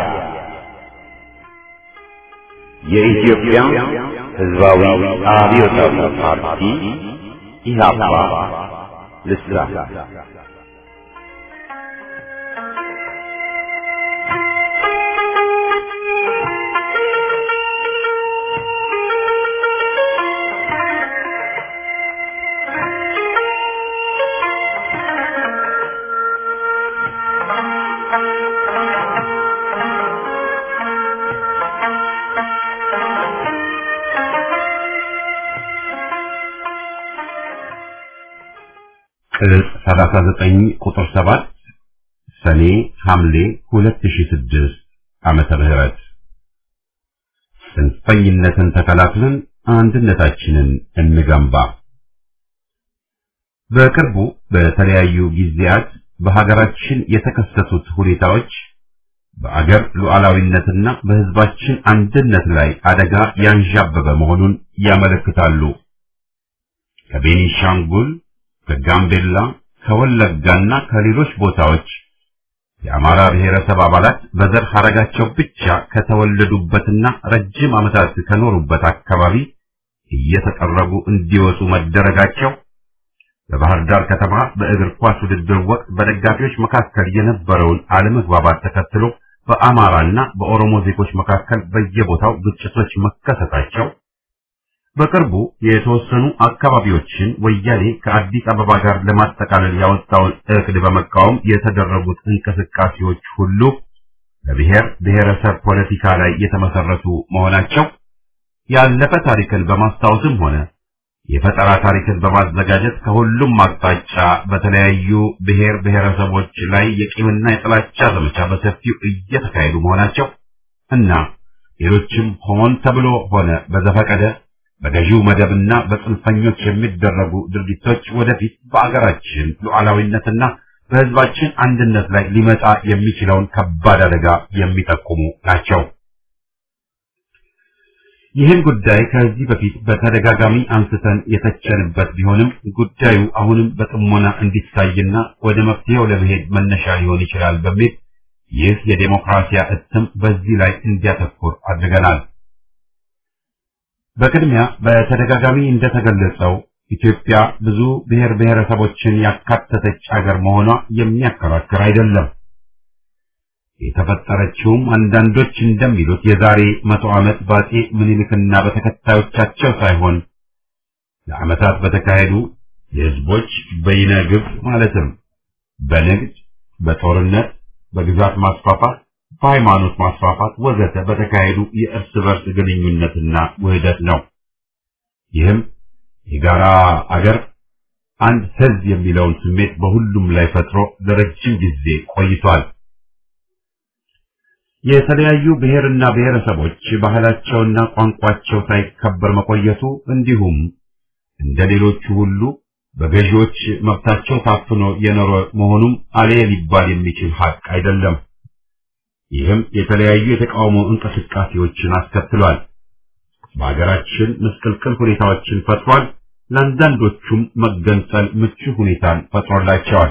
የኢትዮጵያ ሕዝባዊ አብዮታዊ ፓርቲ ኢህአፓ ልሳን ቅጽ 39 ቁጥር 7 ሰኔ ሐምሌ 2006 ዓመተ ምህረት ጽንፈኝነትን ተከላክለን አንድነታችንን እንገንባ። በቅርቡ በተለያዩ ጊዜያት በሀገራችን የተከሰቱት ሁኔታዎች በአገር ሉዓላዊነትና በሕዝባችን አንድነት ላይ አደጋ ያንዣበበ መሆኑን ያመለክታሉ። ከቤኒሻንጉል ከጋምቤላ ከወለጋና ከሌሎች ቦታዎች የአማራ ብሔረሰብ አባላት በዘር ሐረጋቸው ብቻ ከተወለዱበትና ረጅም ዓመታት ከኖሩበት አካባቢ እየተጠረጉ እንዲወጡ መደረጋቸው በባህር ዳር ከተማ በእግር ኳስ ውድድር ወቅት በደጋፊዎች መካከል የነበረውን አለመግባባት ተከትሎ በአማራና በኦሮሞ ዜጎች መካከል በየቦታው ግጭቶች መከሰታቸው በቅርቡ የተወሰኑ አካባቢዎችን ወያኔ ከአዲስ አበባ ጋር ለማጠቃለል ያወጣውን እቅድ በመቃወም የተደረጉት እንቅስቃሴዎች ሁሉ በብሔር ብሔረሰብ ፖለቲካ ላይ የተመሰረቱ መሆናቸው ያለፈ ታሪክን በማስታወስም ሆነ የፈጠራ ታሪክን በማዘጋጀት ከሁሉም አቅጣጫ በተለያዩ ብሔር ብሔረሰቦች ላይ የቂምና የጥላቻ ዘመቻ በሰፊው እየተካሄዱ መሆናቸው እና ሌሎችም ሆን ተብሎ ሆነ በዘፈቀደ በገዢው መደብና በጽንፈኞች የሚደረጉ ድርጊቶች ወደፊት በአገራችን ሉዓላዊነትና በሕዝባችን አንድነት ላይ ሊመጣ የሚችለውን ከባድ አደጋ የሚጠቁሙ ናቸው። ይህን ጉዳይ ከዚህ በፊት በተደጋጋሚ አንስተን የተቸንበት ቢሆንም ጉዳዩ አሁንም በጥሞና እንዲታይና ወደ መፍትሄው ለመሄድ መነሻ ሊሆን ይችላል በሚል ይህ የዴሞክራሲያ እትም በዚህ ላይ እንዲያተኩር አድርገናል። በቅድሚያ በተደጋጋሚ እንደተገለጸው ኢትዮጵያ ብዙ ብሔር ብሔረሰቦችን ያካተተች አገር መሆኗ የሚያከራክር አይደለም። የተፈጠረችውም አንዳንዶች እንደሚሉት የዛሬ 100 ዓመት በአፄ ምኒልክና በተከታዮቻቸው ሳይሆን ለዓመታት በተካሄዱ የህዝቦች በይነግብ ማለትም በንግድ፣ በጦርነት፣ በግዛት ማስፋፋት፣ በሃይማኖት ማስፋፋት ወዘተ በተካሄዱ የእርስ በርስ ግንኙነትና ውህደት ነው። ይህም የጋራ አገር አንድ ህዝብ የሚለውን ስሜት በሁሉም ላይ ፈጥሮ ለረጅም ጊዜ ቆይቷል። የተለያዩ ብሔርና ብሔረሰቦች ባህላቸውና ቋንቋቸው ሳይከበር መቆየቱ እንዲሁም እንደሌሎቹ ሁሉ በገዢዎች መብታቸው ታፍኖ የኖረ መሆኑም አለ ሊባል የሚችል ሀቅ አይደለም። ይህም የተለያዩ የተቃውሞ እንቅስቃሴዎችን አስከትሏል። በሀገራችን ምስቅልቅል ሁኔታዎችን ፈጥሯል። ለአንዳንዶቹም መገንጠል ምቹ ሁኔታን ፈጥሮላቸዋል።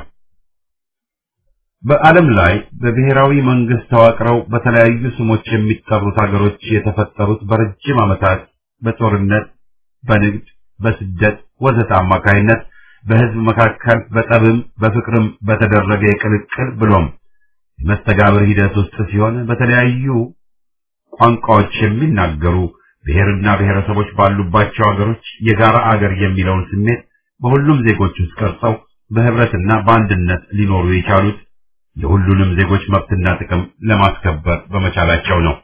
በዓለም ላይ በብሔራዊ መንግስት ተዋቅረው በተለያዩ ስሞች የሚጠሩት ሀገሮች የተፈጠሩት በረጅም ዓመታት በጦርነት፣ በንግድ፣ በስደት ወዘተ አማካይነት በህዝብ መካከል በጠብም በፍቅርም በተደረገ የቅልቅል ብሎም የመስተጋብር ሂደት ውስጥ ሲሆን በተለያዩ ቋንቋዎች የሚናገሩ ብሔርና ብሔረሰቦች ባሉባቸው ሀገሮች የጋራ አገር የሚለውን ስሜት በሁሉም ዜጎች ውስጥ ቀርጸው በህብረትና በአንድነት ሊኖሩ የቻሉት የሁሉንም ዜጎች መብትና ጥቅም ለማስከበር በመቻላቸው ነው።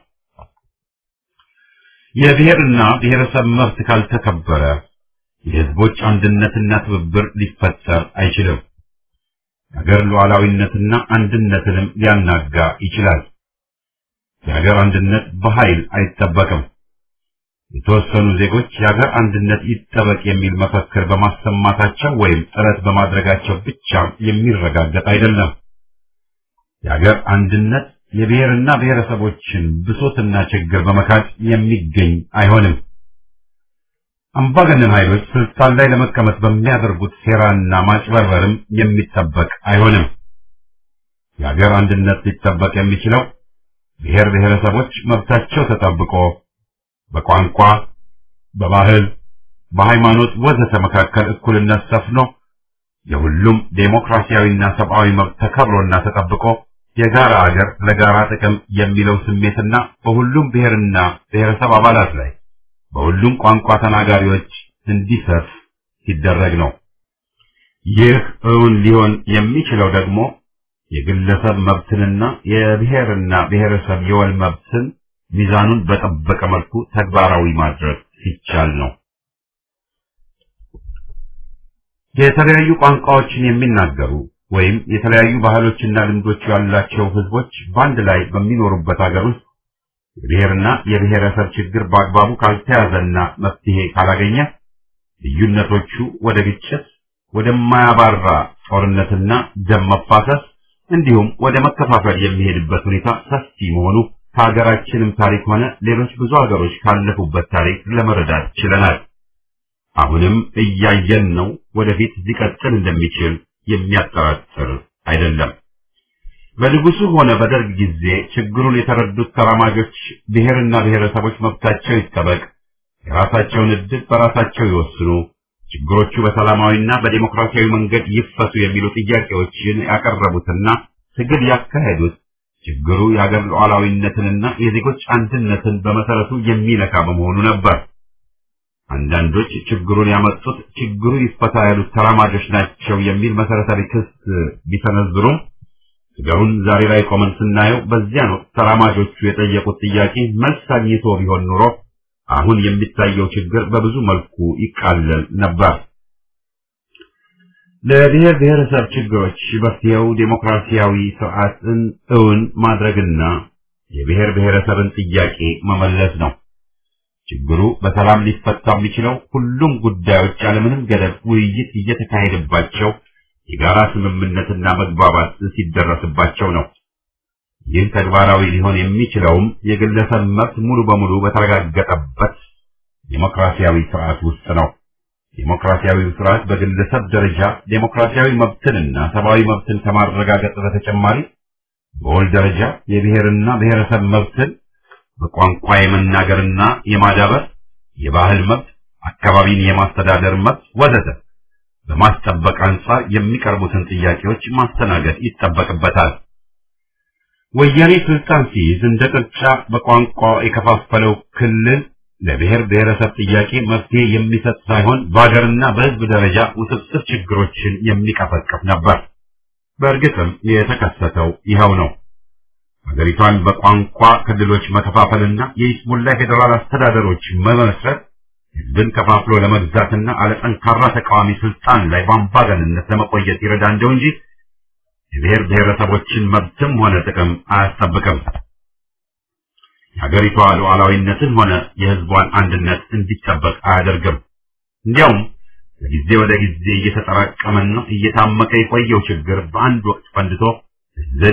የብሔርና ብሔረሰብ መብት ካልተከበረ የህዝቦች አንድነትና ትብብር ሊፈጠር አይችልም። የሀገር ሉዓላዊነትና አንድነትንም ሊያናጋ ይችላል። የሀገር አንድነት በኃይል አይጠበቅም። የተወሰኑ ዜጎች የሀገር አንድነት ይጠበቅ የሚል መፈክር በማሰማታቸው ወይም ጥረት በማድረጋቸው ብቻ የሚረጋገጥ አይደለም። የሀገር አንድነት የብሔርና ብሔረሰቦችን ብሶትና ችግር በመካድ የሚገኝ አይሆንም። አምባገነን ኃይሎች ስልጣን ላይ ለመቀመጥ በሚያደርጉት ሴራና ማጭበርበርም የሚጠበቅ አይሆንም። የሀገር አንድነት ሊጠበቅ የሚችለው ብሔር ብሔረሰቦች መብታቸው ተጠብቆ በቋንቋ፣ በባህል፣ በሃይማኖት ወዘተ መካከል እኩልነት ሰፍኖ የሁሉም ዴሞክራሲያዊና ሰብአዊ መብት ተከብሮና ተጠብቆ የጋራ አገር ለጋራ ጥቅም የሚለው ስሜትና በሁሉም ብሔርና ብሔረሰብ አባላት ላይ በሁሉም ቋንቋ ተናጋሪዎች እንዲሰፍ ሲደረግ ነው። ይህ እውን ሊሆን የሚችለው ደግሞ የግለሰብ መብትንና የብሔርና ብሔረሰብ የወል መብትን ሚዛኑን በጠበቀ መልኩ ተግባራዊ ማድረግ ሲቻል ነው። የተለያዩ ቋንቋዎችን የሚናገሩ ወይም የተለያዩ ባህሎችና ልምዶች ያላቸው ህዝቦች በአንድ ላይ በሚኖሩበት ሀገር ውስጥ የብሔርና የብሔረሰብ ችግር በአግባቡ ካልተያዘና መፍትሄ ካላገኘ ልዩነቶቹ ወደ ግጭት፣ ወደማያባራ ጦርነትና ደም መፋሰስ እንዲሁም ወደ መከፋፈል የሚሄድበት ሁኔታ ሰፊ መሆኑ ከሀገራችንም ታሪክ ሆነ ሌሎች ብዙ ሀገሮች ካለፉበት ታሪክ ለመረዳት ችለናል። አሁንም እያየን ነው። ወደፊት ሊቀጥል እንደሚችል የሚያጠራጥር አይደለም። በንጉሱ ሆነ በደርግ ጊዜ ችግሩን የተረዱት ተራማጆች ብሔርና ብሔረሰቦች መብታቸው ይጠበቅ፣ የራሳቸውን ዕድል በራሳቸው ይወስኑ፣ ችግሮቹ በሰላማዊና በዲሞክራሲያዊ መንገድ ይፈቱ የሚሉ ጥያቄዎችን ያቀረቡትና ትግል ያካሄዱት ችግሩ የሀገር ሉዓላዊነትንና የዜጎች አንድነትን በመሰረቱ የሚነካ በመሆኑ ነበር። አንዳንዶች ችግሩን ያመጡት ችግሩ ይፈታ ያሉት ተራማጆች ናቸው የሚል መሰረታዊ ክስ ቢሰነዝሩም ነገሩን ዛሬ ላይ ቆመን ስናየው በዚያን ወቅት ተራማጆቹ የጠየቁት ጥያቄ መልስ አግኝቶ ቢሆን ኑሮ አሁን የሚታየው ችግር በብዙ መልኩ ይቃለል ነበር። ለብሔር ብሔረሰብ ችግሮች መፍትሄው ዴሞክራሲያዊ ስርዓትን እውን ማድረግና የብሔር ብሔረሰብን ጥያቄ መመለስ ነው። ችግሩ በሰላም ሊፈታ የሚችለው ሁሉም ጉዳዮች ያለምንም ገደብ ውይይት እየተካሄደባቸው የጋራ ስምምነትና መግባባት ሲደረስባቸው ነው። ይህ ተግባራዊ ሊሆን የሚችለውም የግለሰብ መብት ሙሉ በሙሉ በተረጋገጠበት ዴሞክራሲያዊ ስርዓት ውስጥ ነው። ዴሞክራሲያዊ ስርዓት በግለሰብ ደረጃ ዴሞክራሲያዊ መብትንና ሰብአዊ መብትን ከማረጋገጥ በተጨማሪ በወል ደረጃ የብሔርና ብሔረሰብ መብትን በቋንቋ የመናገርና የማዳበር፣ የባህል መብት፣ አካባቢን የማስተዳደር መብት ወዘተ በማስጠበቅ አንጻር የሚቀርቡትን ጥያቄዎች ማስተናገድ ይጠበቅበታል። ወያኔ ስልጣን ሲይዝ እንደ ቅርጫ በቋንቋ የከፋፈለው ክልል ለብሔር ብሔረሰብ ጥያቄ መፍትሄ የሚሰጥ ሳይሆን በሀገርና በሕዝብ ደረጃ ውስብስብ ችግሮችን የሚቀሰቅስ ነበር። በእርግጥም የተከሰተው ይኸው ነው። ሀገሪቷን በቋንቋ ክልሎች መከፋፈልና የይስሙላ ፌዴራል አስተዳደሮች መመስረት ሕዝብን ከፋፍሎ ለመግዛትና አለጠንካራ ተቃዋሚ ስልጣን ላይ በአምባገነንነት ለመቆየት ይረዳ እንደው እንጂ የብሔር ብሔረሰቦችን መብትም ሆነ ጥቅም አያስጠብቅም። የሀገሪቷ ሉዓላዊነትን ሆነ የሕዝቧን አንድነት እንዲጠበቅ አያደርግም። እንዲያውም ከጊዜ ወደ ጊዜ እየተጠራቀመና እየታመቀ የቆየው ችግር በአንድ ወቅት ፈንድቶ ሕዝብን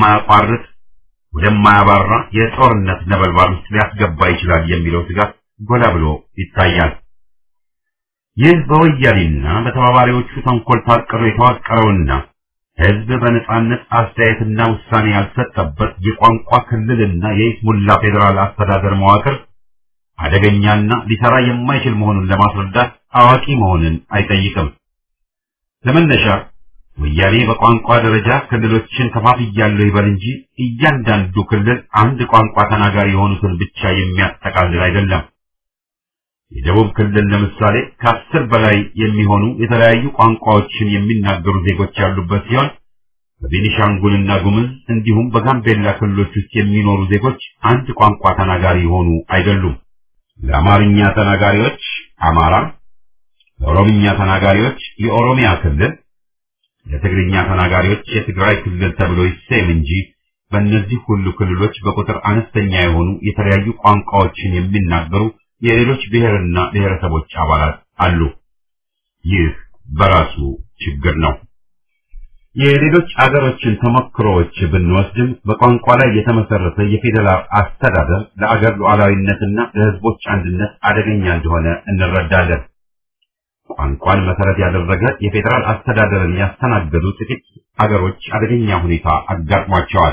ወደማያባራ የጦርነት ነበልባል ውስጥ ሊያስገባ ይችላል የሚለው ስጋት ጎላ ብሎ ይታያል። ይህ በወያኔና በተባባሪዎቹ ተንኮል ታቅዶ የተዋቀረውና ሕዝብ በነጻነት አስተያየትና ውሳኔ ያልሰጠበት የቋንቋ ክልልና የይስሙላ ፌዴራል አስተዳደር መዋቅር አደገኛና ሊሰራ የማይችል መሆኑን ለማስረዳት አዋቂ መሆንን አይጠይቅም። ለመነሻ ወያኔ በቋንቋ ደረጃ ክልሎችን ከፋፍያለሁ ይበል እንጂ እያንዳንዱ ክልል አንድ ቋንቋ ተናጋሪ የሆኑትን ብቻ የሚያጠቃልል አይደለም። የደቡብ ክልል ለምሳሌ ከ10 በላይ የሚሆኑ የተለያዩ ቋንቋዎችን የሚናገሩ ዜጎች ያሉበት ሲሆን በቤኒሻንጉልና ጉምዝ እንዲሁም በጋምቤላ ክልሎች ውስጥ የሚኖሩ ዜጎች አንድ ቋንቋ ተናጋሪ የሆኑ አይደሉም። ለአማርኛ ተናጋሪዎች አማራ፣ ለኦሮምኛ ተናጋሪዎች የኦሮሚያ ክልል፣ ለትግርኛ ተናጋሪዎች የትግራይ ክልል ተብሎ ይሰየም እንጂ በእነዚህ ሁሉ ክልሎች በቁጥር አነስተኛ የሆኑ የተለያዩ ቋንቋዎችን የሚናገሩ የሌሎች ብሔርና ብሔረሰቦች አባላት አሉ። ይህ በራሱ ችግር ነው። የሌሎች አገሮችን ተሞክሮዎች ብንወስድም በቋንቋ ላይ የተመሰረተ የፌዴራል አስተዳደር ለአገር ሉዓላዊነትና ለሕዝቦች አንድነት አደገኛ እንደሆነ እንረዳለን። ቋንቋን መሰረት ያደረገ የፌዴራል አስተዳደርን ያስተናገዱ ጥቂት አገሮች አደገኛ ሁኔታ አጋጥሟቸዋል።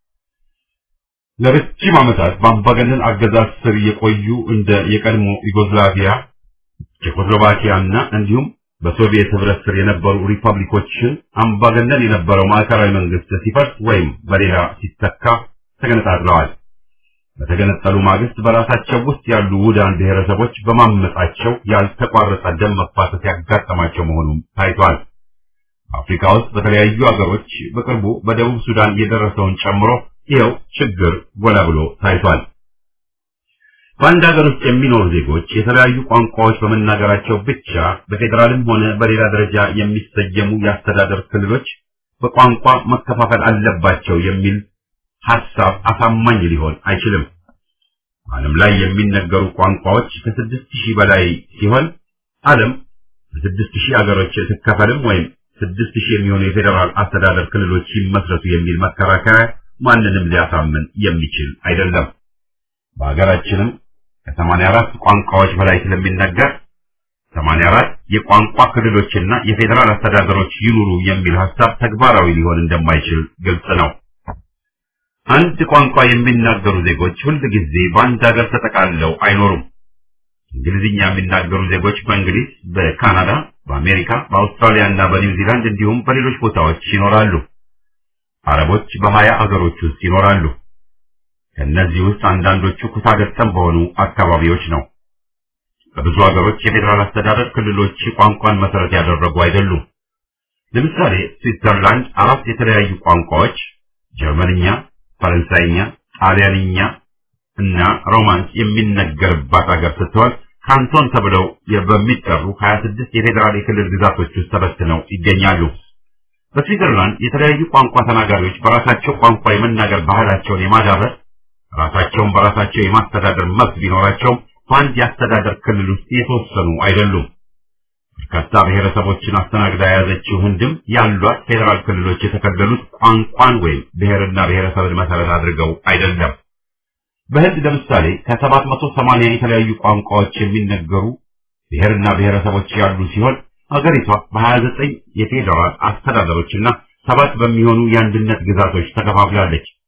ለረጅም ዓመታት በአምባገነን አገዛዝ ስር የቆዩ እንደ የቀድሞ ዩጎዝላቪያ፣ ቼኮስሎቫኪያና እንዲሁም በሶቪየት ህብረት ስር የነበሩ ሪፐብሊኮችን አምባገነን የነበረው ማዕከላዊ መንግስት ሲፈርስ ወይም በሌላ ሲተካ ተገነጣጥለዋል። በተገነጠሉ ማግስት በራሳቸው ውስጥ ያሉ ውዳን ብሔረሰቦች በማመጻቸው ያልተቋረጠ ደም መፋሰስ ያጋጠማቸው መሆኑን ታይቷል። አፍሪካ ውስጥ በተለያዩ አገሮች በቅርቡ በደቡብ ሱዳን የደረሰውን ጨምሮ ይኸው ችግር ጎላ ብሎ ታይቷል። በአንድ ሀገር ውስጥ የሚኖሩ ዜጎች የተለያዩ ቋንቋዎች በመናገራቸው ብቻ በፌዴራልም ሆነ በሌላ ደረጃ የሚሰየሙ የአስተዳደር ክልሎች በቋንቋ መከፋፈል አለባቸው የሚል ሐሳብ አሳማኝ ሊሆን አይችልም። ዓለም ላይ የሚነገሩ ቋንቋዎች ከ6000 በላይ ሲሆን ዓለም በ6000 ሀገሮች ትከፈልም ወይም 6000 የሚሆኑ የፌዴራል አስተዳደር ክልሎች ይመስረቱ የሚል መከራከሪያ ማንንም ሊያሳምን የሚችል አይደለም። በሀገራችንም ከ84 ቋንቋዎች በላይ ስለሚነገር 84 የቋንቋ ክልሎችና የፌዴራል አስተዳደሮች ይኑሩ የሚል ሐሳብ ተግባራዊ ሊሆን እንደማይችል ግልጽ ነው። አንድ ቋንቋ የሚናገሩ ዜጎች ሁል ጊዜ በአንድ ሀገር ተጠቃልለው አይኖሩም። እንግሊዝኛ የሚናገሩ ዜጎች በእንግሊዝ፣ በካናዳ፣ በአሜሪካ፣ በአውስትራሊያ እና በኒውዚላንድ እንዲሁም በሌሎች ቦታዎች ይኖራሉ። አረቦች በ20 አገሮች ውስጥ ይኖራሉ። ከእነዚህ ውስጥ አንዳንዶቹ ኩታገጠም በሆኑ አካባቢዎች ነው። በብዙ ሀገሮች የፌዴራል አስተዳደር ክልሎች ቋንቋን መሰረት ያደረጉ አይደሉም። ለምሳሌ ስዊትዘርላንድ 4 የተለያዩ ቋንቋዎች ጀርመንኛ፣ ፈረንሳይኛ፣ ጣሊያንኛ እና ሮማንስ የሚነገርባት ሀገር ስትሆን ካንቶን ተብለው በሚጠሩ 26 የፌዴራል የክልል ግዛቶች ውስጥ ተበትነው ይገኛሉ። በስዊትዘርላንድ የተለያዩ ቋንቋ ተናጋሪዎች በራሳቸው ቋንቋ የመናገር ባህላቸውን የማዳበር ራሳቸውን በራሳቸው የማስተዳደር መብት ቢኖራቸውም በአንድ የአስተዳደር ክልል ውስጥ የተወሰኑ አይደሉም። በርካታ ብሔረሰቦችን አስተናግዳ የያዘችው ህንድም ያሏት ፌዴራል ክልሎች የተከለሉት ቋንቋን ወይም ብሔርና ብሔረሰብን መሰረት አድርገው አይደለም። በህንድ ለምሳሌ ከ780 የተለያዩ ቋንቋዎች የሚነገሩ ብሔርና ብሔረሰቦች ያሉ ሲሆን ሀገሪቷ በ29 የፌዴራል አስተዳደሮችና 7 በሚሆኑ የአንድነት ግዛቶች ተከፋፍላለች።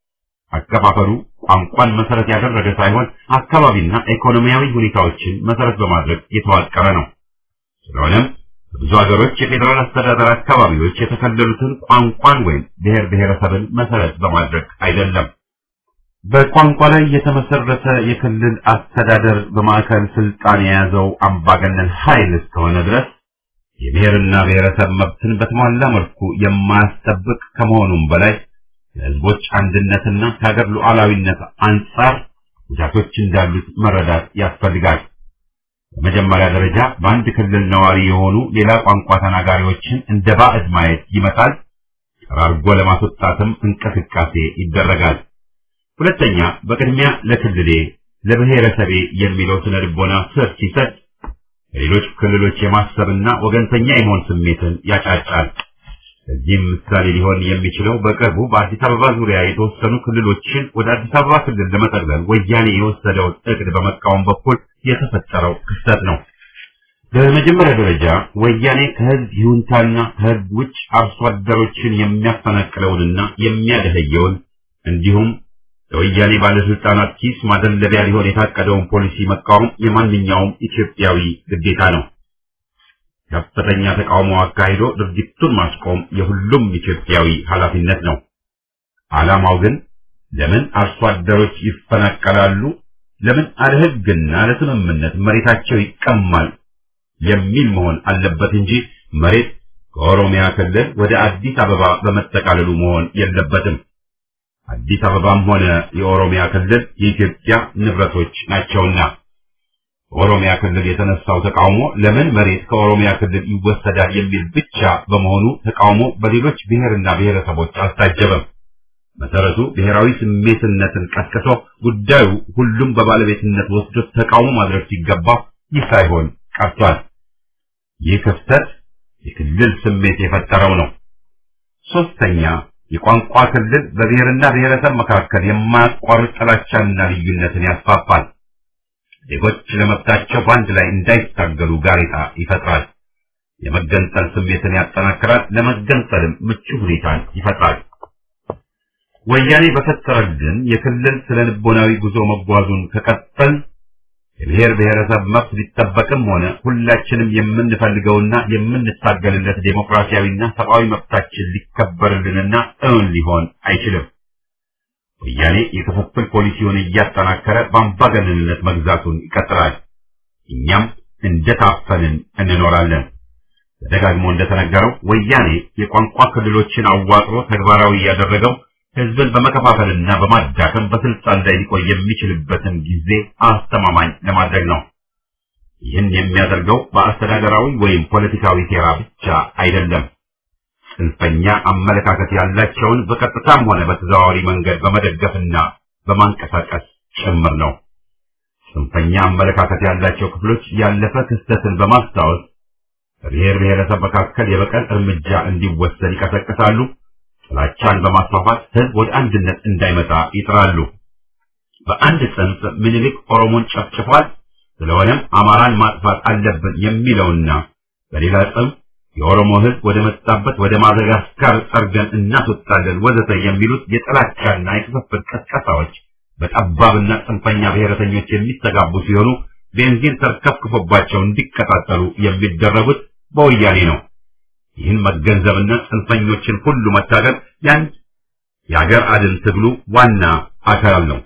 አከፋፈሉ ቋንቋን መሰረት ያደረገ ሳይሆን አካባቢና ኢኮኖሚያዊ ሁኔታዎችን መሰረት በማድረግ የተዋቀረ ነው። ስለሆነም ብዙ ሀገሮች የፌዴራል አስተዳደር አካባቢዎች የተከለሉትን ቋንቋን ወይም ብሔር ብሔረሰብን መሰረት በማድረግ አይደለም። በቋንቋ ላይ የተመሰረተ የክልል አስተዳደር በማዕከል ስልጣን የያዘው አምባገነን ኃይል እስከሆነ ድረስ የብሔርና ብሔረሰብ መብትን በተሟላ መልኩ የማያስጠብቅ ከመሆኑም በላይ የሕዝቦች አንድነትና ከሀገር ሉዓላዊነት አንጻር ጉዳቶች እንዳሉት መረዳት ያስፈልጋል። በመጀመሪያ ደረጃ በአንድ ክልል ነዋሪ የሆኑ ሌላ ቋንቋ ተናጋሪዎችን እንደ ባዕድ ማየት ይመጣል። ጠራርጎ ለማስወጣትም እንቅስቃሴ ይደረጋል። ሁለተኛ፣ በቅድሚያ ለክልሌ ለብሔረሰቤ የሚለው ስነ ልቦና ስር ሲሰጥ ሌሎች ክልሎች የማሰብና ወገንተኛ የመሆን ስሜትን ያጫጫል። እዚህም ምሳሌ ሊሆን የሚችለው በቅርቡ በአዲስ አበባ ዙሪያ የተወሰኑ ክልሎችን ወደ አዲስ አበባ ክልል ለመጠቅለል ወያኔ የወሰደውን እቅድ በመቃወም በኩል የተፈጠረው ክስተት ነው። በመጀመሪያ ደረጃ ወያኔ ከህዝብ ይሁንታና ከህዝብ ውጭ አርሶ አደሮችን የሚያፈናቅለውንና የሚያደህየውን እንዲሁም ለወያኔ ባለስልጣናት ኪስ ማደለቢያ ሊሆን የታቀደውን ፖሊሲ መቃወም የማንኛውም ኢትዮጵያዊ ግዴታ ነው። ከፍተኛ ተቃውሞ አካሂዶ ድርጊቱን ማስቆም የሁሉም ኢትዮጵያዊ ኃላፊነት ነው። ዓላማው ግን ለምን አርሶ አደሮች ይፈናቀላሉ፣ ለምን አለ ሕግና ለስምምነት መሬታቸው ይቀማል የሚል መሆን አለበት እንጂ መሬት ከኦሮሚያ ክልል ወደ አዲስ አበባ በመጠቃለሉ መሆን የለበትም። አዲስ አበባም ሆነ የኦሮሚያ ክልል የኢትዮጵያ ንብረቶች ናቸውና ኦሮሚያ ክልል የተነሳው ተቃውሞ ለምን መሬት ከኦሮሚያ ክልል ይወሰዳል የሚል ብቻ በመሆኑ ተቃውሞ በሌሎች ብሔርና ብሔረሰቦች አልታጀበም። መሰረቱ ብሔራዊ ስሜትነትን ቀስቅሶ ጉዳዩ ሁሉም በባለቤትነት ወስዶ ተቃውሞ ማድረግ ሲገባ ይህ ሳይሆን ቀርቷል። ይህ ክስተት የክልል ስሜት የፈጠረው ነው። ሶስተኛ፣ የቋንቋ ክልል በብሔርና ብሔረሰብ መካከል የማያቋርጥ ጥላቻንና ልዩነትን ያስፋፋል። ዜጎች ለመብታቸው በአንድ ላይ እንዳይታገሉ ጋሬጣ ይፈጥራል። የመገንጠል ስሜትን ያጠናክራል። ለመገንጠልም ምቹ ሁኔታን ይፈጥራል። ወያኔ በፈጠረልን የክልል ስነ ልቦናዊ ጉዞ መጓዙን ከቀጠል የብሔር ብሔረሰብ መብት ሊጠበቅም ሆነ ሁላችንም የምንፈልገውና የምንታገልለት ዴሞክራሲያዊና ሰብአዊ መብታችን ሊከበርልንና እውን ሊሆን አይችልም። ወያኔ የክፍፍል ፖሊሲውን እያጠናከረ በአምባገነንነት መግዛቱን ይቀጥላል። እኛም እንደታፈንን እንኖራለን። ተደጋግሞ እንደተነገረው ወያኔ የቋንቋ ክልሎችን አዋቅሮ ተግባራዊ ያደረገው ህዝብን በመከፋፈልና በማዳከም በስልጣን ላይ ሊቆይ የሚችልበትን ጊዜ አስተማማኝ ለማድረግ ነው። ይህን የሚያደርገው በአስተዳደራዊ ወይም ፖለቲካዊ ሴራ ብቻ አይደለም። ጽንፈኛ አመለካከት ያላቸውን በቀጥታም ሆነ በተዘዋዋሪ መንገድ በመደገፍና በማንቀሳቀስ ጭምር ነው። ጽንፈኛ አመለካከት ያላቸው ክፍሎች ያለፈ ክስተትን በማስታወስ በብሔር ብሔረሰብ መካከል የበቀል እርምጃ እንዲወሰድ ይቀሰቅሳሉ። ጥላቻን በማስፋፋት ህዝብ ወደ አንድነት እንዳይመጣ ይጥራሉ። በአንድ ጽንፍ ምኒልክ ኦሮሞን ጨፍጭፏል፣ ስለሆነም አማራን ማጥፋት አለብን የሚለውና በሌላ ጽንፍ የኦሮሞ ህዝብ ወደ መጣበት ወደ ማደጋስካር ጠርገን እናስወጣለን ወዘተ የሚሉት የጥላቻና የክፍፍል ቀስቀሳዎች በጠባብና ጽንፈኛ ብሔረተኞች የሚስተጋቡ ሲሆኑ ቤንዚን ተርከፍክፎባቸው እንዲቀጣጠሉ የሚደረጉት በወያኔ ነው። ይህን መገንዘብና ጽንፈኞችን ሁሉ መታገል ያንድ የአገር አድን ትግሉ ዋና አካል ነው።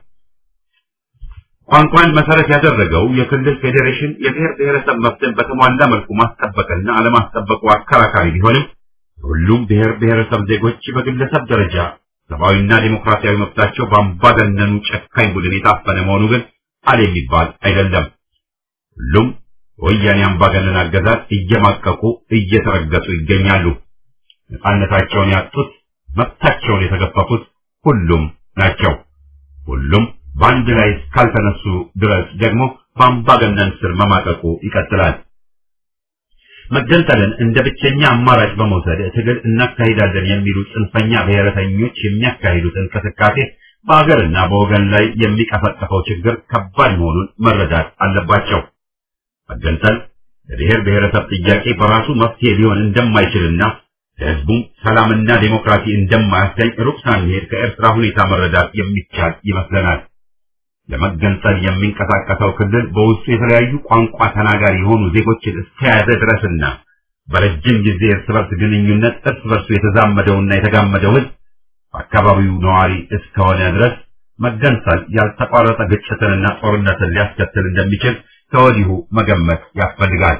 ቋንቋን መሰረት ያደረገው የክልል ፌዴሬሽን የብሔር ብሔረሰብ መብትን በተሟላ መልኩ ማስጠበቅና አለማስጠበቁ አከራካሪ ቢሆንም ሁሉም ብሔር ብሔረሰብ ዜጎች በግለሰብ ደረጃ ሰብአዊና ዲሞክራሲያዊ መብታቸው በአምባገነኑ ጨካኝ ቡድን የታፈነ መሆኑ ግን አለ የሚባል አይደለም። ሁሉም ወያኔ አምባገነን አገዛዝ እየማቀቁ እየተረገጡ ይገኛሉ። ነፃነታቸውን ያጡት፣ መብታቸውን የተገፈፉት ሁሉም ናቸው። ሁሉም በአንድ ላይ እስካልተነሱ ድረስ ደግሞ በአምባገነን ስር መማቀቁ ይቀጥላል። መገንጠልን እንደ ብቸኛ አማራጭ በመውሰድ ትግል እናካሂዳለን የሚሉ ጽንፈኛ ብሔረተኞች የሚያካሂዱት እንቅስቃሴ በአገርና በወገን ላይ የሚቀሰቅሰው ችግር ከባድ መሆኑን መረዳት አለባቸው። መገንጠል ለብሔር ብሔረሰብ ጥያቄ በራሱ መፍትሄ ሊሆን እንደማይችልና ለሕዝቡ ሰላምና ዴሞክራሲ እንደማያስገኝ ሩቅ ሳንሄድ ከኤርትራ ሁኔታ መረዳት የሚቻል ይመስለናል። ለመገንጠል የሚንቀሳቀሰው ክልል በውስጡ የተለያዩ ቋንቋ ተናጋሪ የሆኑ ዜጎችን እስከያዘ ድረስና በረጅም ጊዜ እርስ በርስ ግንኙነት እርስ በርሱ የተዛመደውና የተጋመደው ሕዝብ በአካባቢው ነዋሪ እስከሆነ ድረስ መገንጠል ያልተቋረጠ ግጭትንና ጦርነትን ሊያስከትል እንደሚችል ከወዲሁ መገመት ያስፈልጋል።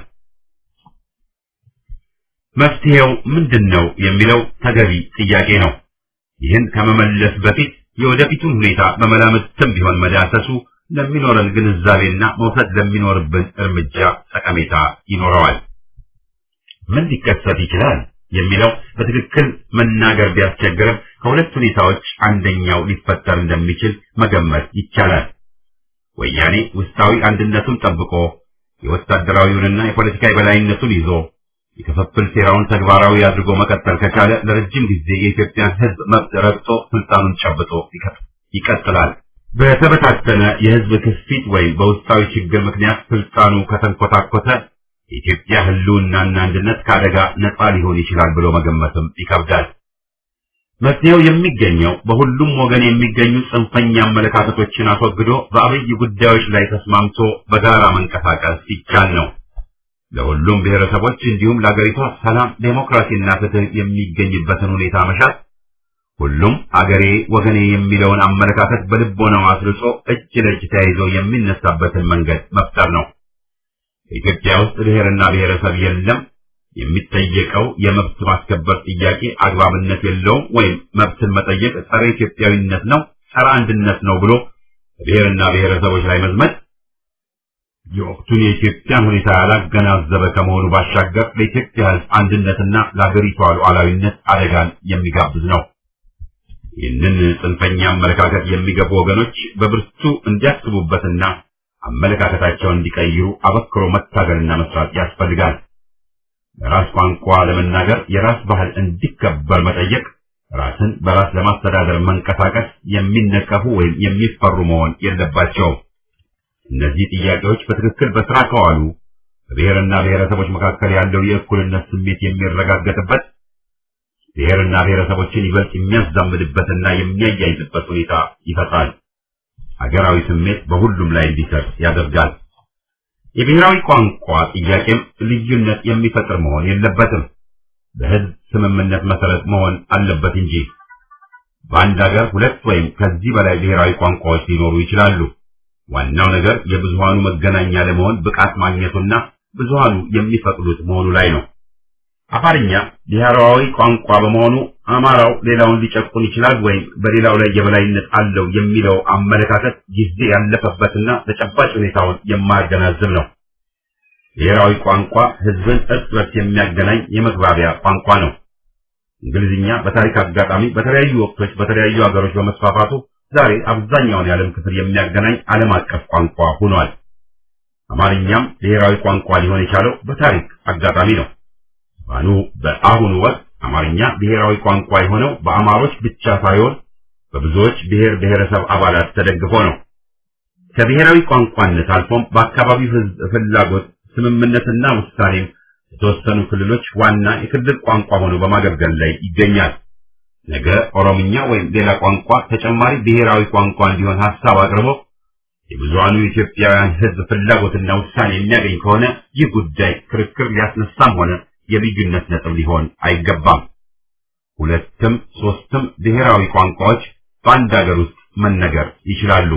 መፍትሄው ምንድነው የሚለው ተገቢ ጥያቄ ነው። ይህን ከመመለስ በፊት የወደፊቱን ሁኔታ በመላምትም ቢሆን መዳሰሱ ለሚኖረን ግንዛቤና መውሰድ ለሚኖርብን እርምጃ ጠቀሜታ ይኖረዋል። ምን ሊከሰት ይችላል የሚለው በትክክል መናገር ቢያስቸግርም ከሁለት ሁኔታዎች አንደኛው ሊፈጠር እንደሚችል መገመት ይቻላል። ወያኔ ውስጣዊ አንድነቱን ጠብቆ የወታደራዊውንና የፖለቲካ የበላይነቱን ይዞ የክፍፍል ሴራውን ተግባራዊ አድርጎ መቀጠል ከቻለ ለረጅም ጊዜ የኢትዮጵያን ሕዝብ መብት ረግጦ ስልጣኑን ጨብጦ ይቀጥላል። በተበታተነ የሕዝብ ክስፊት ወይም በውስጣዊ ችግር ምክንያት ስልጣኑ ከተንኮታኮተ የኢትዮጵያ ሕልውናና አንድነት ከአደጋ ነፃ ሊሆን ይችላል ብሎ መገመትም ይከብዳል። መፍትሄው የሚገኘው በሁሉም ወገን የሚገኙ ጽንፈኛ አመለካከቶችን አስወግዶ በአብይ ጉዳዮች ላይ ተስማምቶ በጋራ መንቀሳቀስ ይቻል ነው። ለሁሉም ብሔረሰቦች እንዲሁም ለአገሪቷ ሰላም፣ ዴሞክራሲና ፍትህ የሚገኝበትን ሁኔታ መሻት፣ ሁሉም አገሬ ወገኔ የሚለውን አመለካከት በልቦናው አስርጾ እጅ ለእጅ ተያይዞ የሚነሳበትን መንገድ መፍጠር ነው። በኢትዮጵያ ውስጥ ብሔርና ብሔረሰብ የለም፣ የሚጠየቀው የመብት ማስከበር ጥያቄ አግባብነት የለውም ወይም መብትን መጠየቅ ጸረ ኢትዮጵያዊነት ነው፣ ጸረ አንድነት ነው ብሎ ብሔርና ብሔረሰቦች ላይ መዝመት የወቅቱን የኢትዮጵያን ሁኔታ ያላገናዘበ ከመሆኑ ባሻገር ለኢትዮጵያ ሕዝብ አንድነትና ለአገሪቷ ሉዓላዊነት አደጋን የሚጋብዝ ነው። ይህንን ጽንፈኛ አመለካከት የሚገቡ ወገኖች በብርቱ እንዲያስቡበትና አመለካከታቸውን እንዲቀይሩ አበክሮ መታገልና መስራት ያስፈልጋል። በራስ ቋንቋ ለመናገር የራስ ባህል እንዲከበር መጠየቅ፣ ራስን በራስ ለማስተዳደር መንቀሳቀስ የሚነቀፉ ወይም የሚፈሩ መሆን የለባቸውም። እነዚህ ጥያቄዎች በትክክል በስራ ከዋሉ በብሔርና ብሔረሰቦች መካከል ያለው የእኩልነት ስሜት የሚረጋገጥበት፣ ብሔርና ብሔረሰቦችን ይበልጥ የሚያዛምድበትና የሚያያይዝበት ሁኔታ ይፈጥራል። ሀገራዊ ስሜት በሁሉም ላይ እንዲሰርጽ ያደርጋል። የብሔራዊ ቋንቋ ጥያቄም ልዩነት የሚፈጥር መሆን የለበትም። በሕዝብ ስምምነት መሰረት መሆን አለበት እንጂ። በአንድ ሀገር ሁለት ወይም ከዚህ በላይ ብሔራዊ ቋንቋዎች ሊኖሩ ይችላሉ። ዋናው ነገር የብዙሃኑ መገናኛ ለመሆን ብቃት ማግኘቱና ብዙሃኑ የሚፈቅዱት መሆኑ ላይ ነው። አፋርኛ ብሔራዊ ቋንቋ በመሆኑ አማራው ሌላውን ሊጨቁን ይችላል ወይም በሌላው ላይ የበላይነት አለው የሚለው አመለካከት ጊዜ ያለፈበትና ተጨባጭ ሁኔታውን የማያገናዝብ ነው። ብሔራዊ ቋንቋ ሕዝብን እርስ በርስ የሚያገናኝ የመግባቢያ ቋንቋ ነው። እንግሊዝኛ በታሪክ አጋጣሚ በተለያዩ ወቅቶች በተለያዩ ሀገሮች በመስፋፋቱ ዛሬ አብዛኛውን የዓለም ክፍል የሚያገናኝ ዓለም አቀፍ ቋንቋ ሆኗል። አማርኛም ብሔራዊ ቋንቋ ሊሆን የቻለው በታሪክ አጋጣሚ ነው። በአሁኑ ወቅት አማርኛ ብሔራዊ ቋንቋ የሆነው በአማሮች ብቻ ሳይሆን በብዙዎች ብሔር ብሔረሰብ አባላት ተደግፎ ነው። ከብሔራዊ ቋንቋነት አልፎም በአካባቢው ሕዝብ ፍላጎት ስምምነትና ውሳኔም የተወሰኑ ክልሎች ዋና የክልል ቋንቋ ሆኖ በማገልገል ላይ ይገኛል። ነገ ኦሮምኛ ወይም ሌላ ቋንቋ ተጨማሪ ብሔራዊ ቋንቋ እንዲሆን ሐሳብ አቅርቦ የብዙሃኑ ኢትዮጵያውያን ሕዝብ ፍላጎትና ውሳኔ የሚያገኝ ከሆነ ይህ ጉዳይ ክርክር ሊያስነሳም ሆነ የልዩነት ነጥብ ሊሆን አይገባም። ሁለትም ሶስትም ብሔራዊ ቋንቋዎች በአንድ ሀገር ውስጥ መነገር ይችላሉ።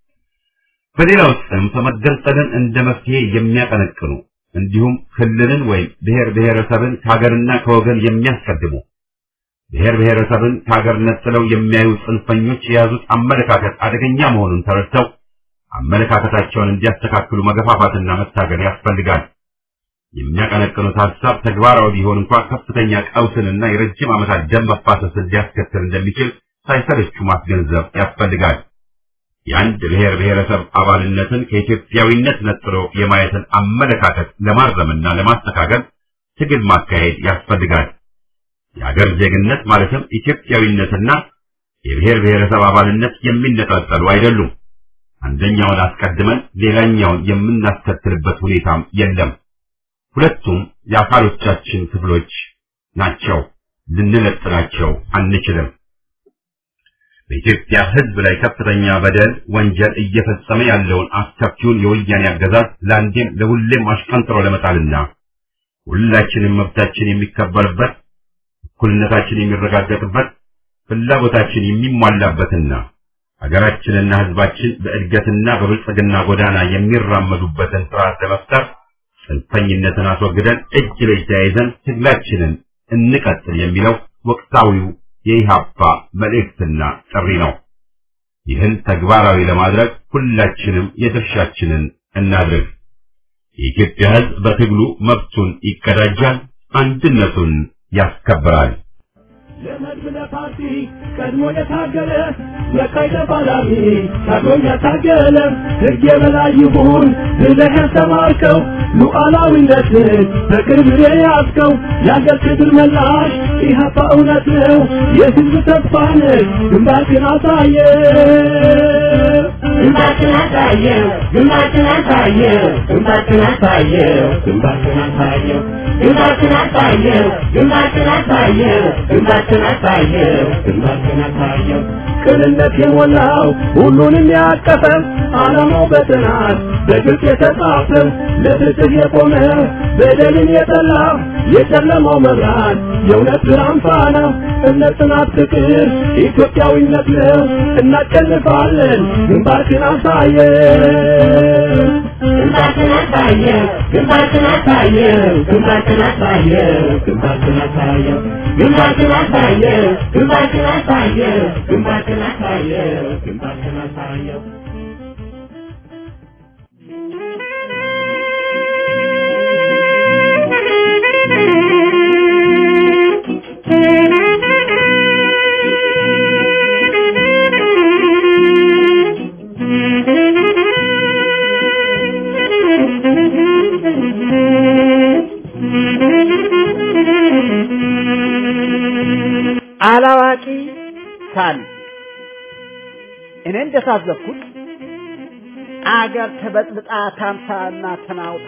በሌላው ጽንፍ መገንጠልን እንደ መፍትሄ የሚያቀነቅኑ እንዲሁም ክልልን ወይም ብሔር ብሔረሰብን ከሀገርና ከወገን የሚያስቀድሙ ብሔር ብሔረሰብን ከሀገር ነጥለው የሚያዩ ጽንፈኞች የያዙት አመለካከት አደገኛ መሆኑን ተረድተው አመለካከታቸውን እንዲያስተካክሉ መገፋፋትና መታገል ያስፈልጋል። የሚያቀነቅኑት ሐሳብ ተግባራዊ ቢሆን እንኳን ከፍተኛ ቀውስንና የረጅም ዓመታት ደም መፋሰስን ሊያስከትል እንደሚችል ሳይሰለቹ ማስገንዘብ ያስፈልጋል። የአንድ ብሔር ብሔረሰብ አባልነትን ከኢትዮጵያዊነት ነጥሎ የማየትን አመለካከት ለማረምና ለማስተካከል ትግል ማካሄድ ያስፈልጋል። የሀገር ዜግነት ማለትም ኢትዮጵያዊነትና የብሔር ብሔረሰብ አባልነት የሚነጣጠሉ አይደሉም። አንደኛውን አስቀድመን ሌላኛውን የምናስከትልበት ሁኔታም የለም። ሁለቱም የአካሎቻችን ክፍሎች ናቸው። ልንለጥናቸው አንችልም። በኢትዮጵያ ሕዝብ ላይ ከፍተኛ በደል ወንጀል እየፈጸመ ያለውን አስከፊውን የወያኔ አገዛዝ ለአንዴም ለሁሌም አሽቀንጥሮ ለመጣልና ሁላችንም መብታችን የሚከበርበት እኩልነታችን የሚረጋገጥበት ፍላጎታችን የሚሟላበትና ሀገራችንና ሕዝባችን በእድገትና በብልጽግና ጎዳና የሚራመዱበትን ስርዓት ለመፍጠር ጽንፈኝነትን አስወግደን እጅ ለእጅ ተያይዘን ትግላችንን እንቀጥል የሚለው ወቅታዊው የኢህአፓ መልእክትና ጥሪ ነው። ይህን ተግባራዊ ለማድረግ ሁላችንም የድርሻችንን እናድርግ። የኢትዮጵያ ሕዝብ በትግሉ መብቱን ይቀዳጃል፣ አንድነቱን ያስከብራል። ለመድብለ ፓርቲ ቀድሞ የታገለ የቀይ ተፋላሚ ታግሎ ያታገለ ሕግ የበላይ ይሁን ብለህ ያስተማርከው ሉዓላዊነትን በቅርብ ያዝከው የአገር ክብር መላሽ ኢህአፓ እውነት ነው የሕዝብ ተስፋ ነህ ግንባርህን አሳየ ግንባርህን አሳየው ግንባርህን አሳየው ግንባርህን አሳየው ግንባርህን አሳየው ግንባርህን አሳየው ግንባርህን አሳየው ግንባርህን አሳየው ግንባርህን አሳየው ቅንነት የሞላው ሁሉንም ያቀፈ ዓላማው በጥናት በግልጽ የተጻፈ ለፍትህ የቆመ በደልን የጠላ የጨለማው መብራት የእውነት ብርሃን ፋና እምነት፣ ጽናት፣ ፍቅር ኢትዮጵያዊነት ነው። እናሸንፋለን። ግንባርህን አሳየው ግንባርህን አሳየው ግንባርህን አሳየው ግንባርህን አሳየው ግንባርህን አሳየው ግንባርህን አሳየው ግንባርህን አሳየው ግንባርህን አሳየው ግንባርህን አሳየው አላዋቂ ሳል እኔ እንደታዘብኩት አገር ተበጥብጣ ታምሳና ተናውጣ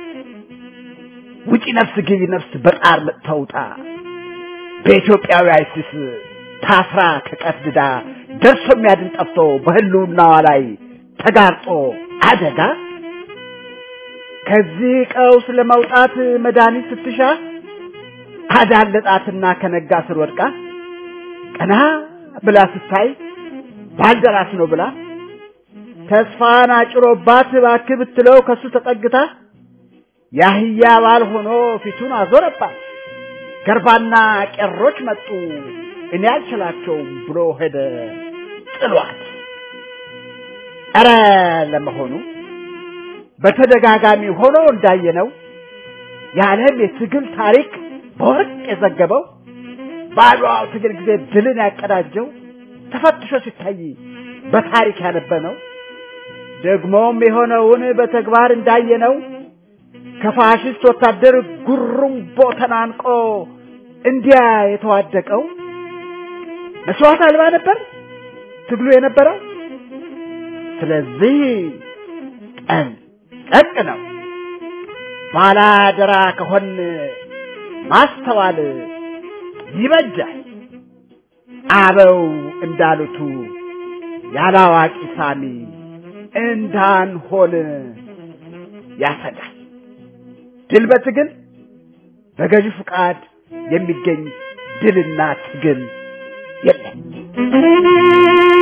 ውጪ ነፍስ ግቢ ነፍስ በጣር ተውጣ በኢትዮጵያዊ አይሲስ ታስራ ከቀፍድዳ ደርሶ የሚያድን ጠፍቶ በህልውናዋ ላይ ተጋርጦ አደጋ ከዚህ ቀውስ ለመውጣት መድኃኒት ስትሻ አዳለጣትና ከነጋ ስር ወድቃ ቀና ብላ ስታይ ባልደራስ ነው ብላ ተስፋን አጭሮባት እባክህ ብትለው ከሱ ተጠግታ ያህያ ባል ሆኖ ፊቱን አዞረባት። ገርባና ቄሮች መጡ እኔ አልችላቸውም ብሎ ሄደ ጥሏት። ኧረ ለመሆኑ በተደጋጋሚ ሆኖ እንዳየነው የዓለም የትግል ታሪክ በወርቅ የዘገበው ባድዋው ትግል ጊዜ ድልን ያቀዳጀው ተፈትሾ ሲታይ በታሪክ ያነበነው ደግሞም የሆነውን በተግባር እንዳየነው ከፋሽስት ወታደር ጉሩምቦ ተናንቆ እንዲያ የተዋደቀው መስዋዕት አልባ ነበር ትግሉ የነበረው። ስለዚህ ጠቅ ነው ባላደራ ከሆን ማስተዋል ይበጃል። አበው እንዳሉቱ ያላዋቂ ሳሚ እንዳንሆን ያሰጋል። ድል በትግል በገዢ ፍቃድ የሚገኝ ድልና ትግል የለም።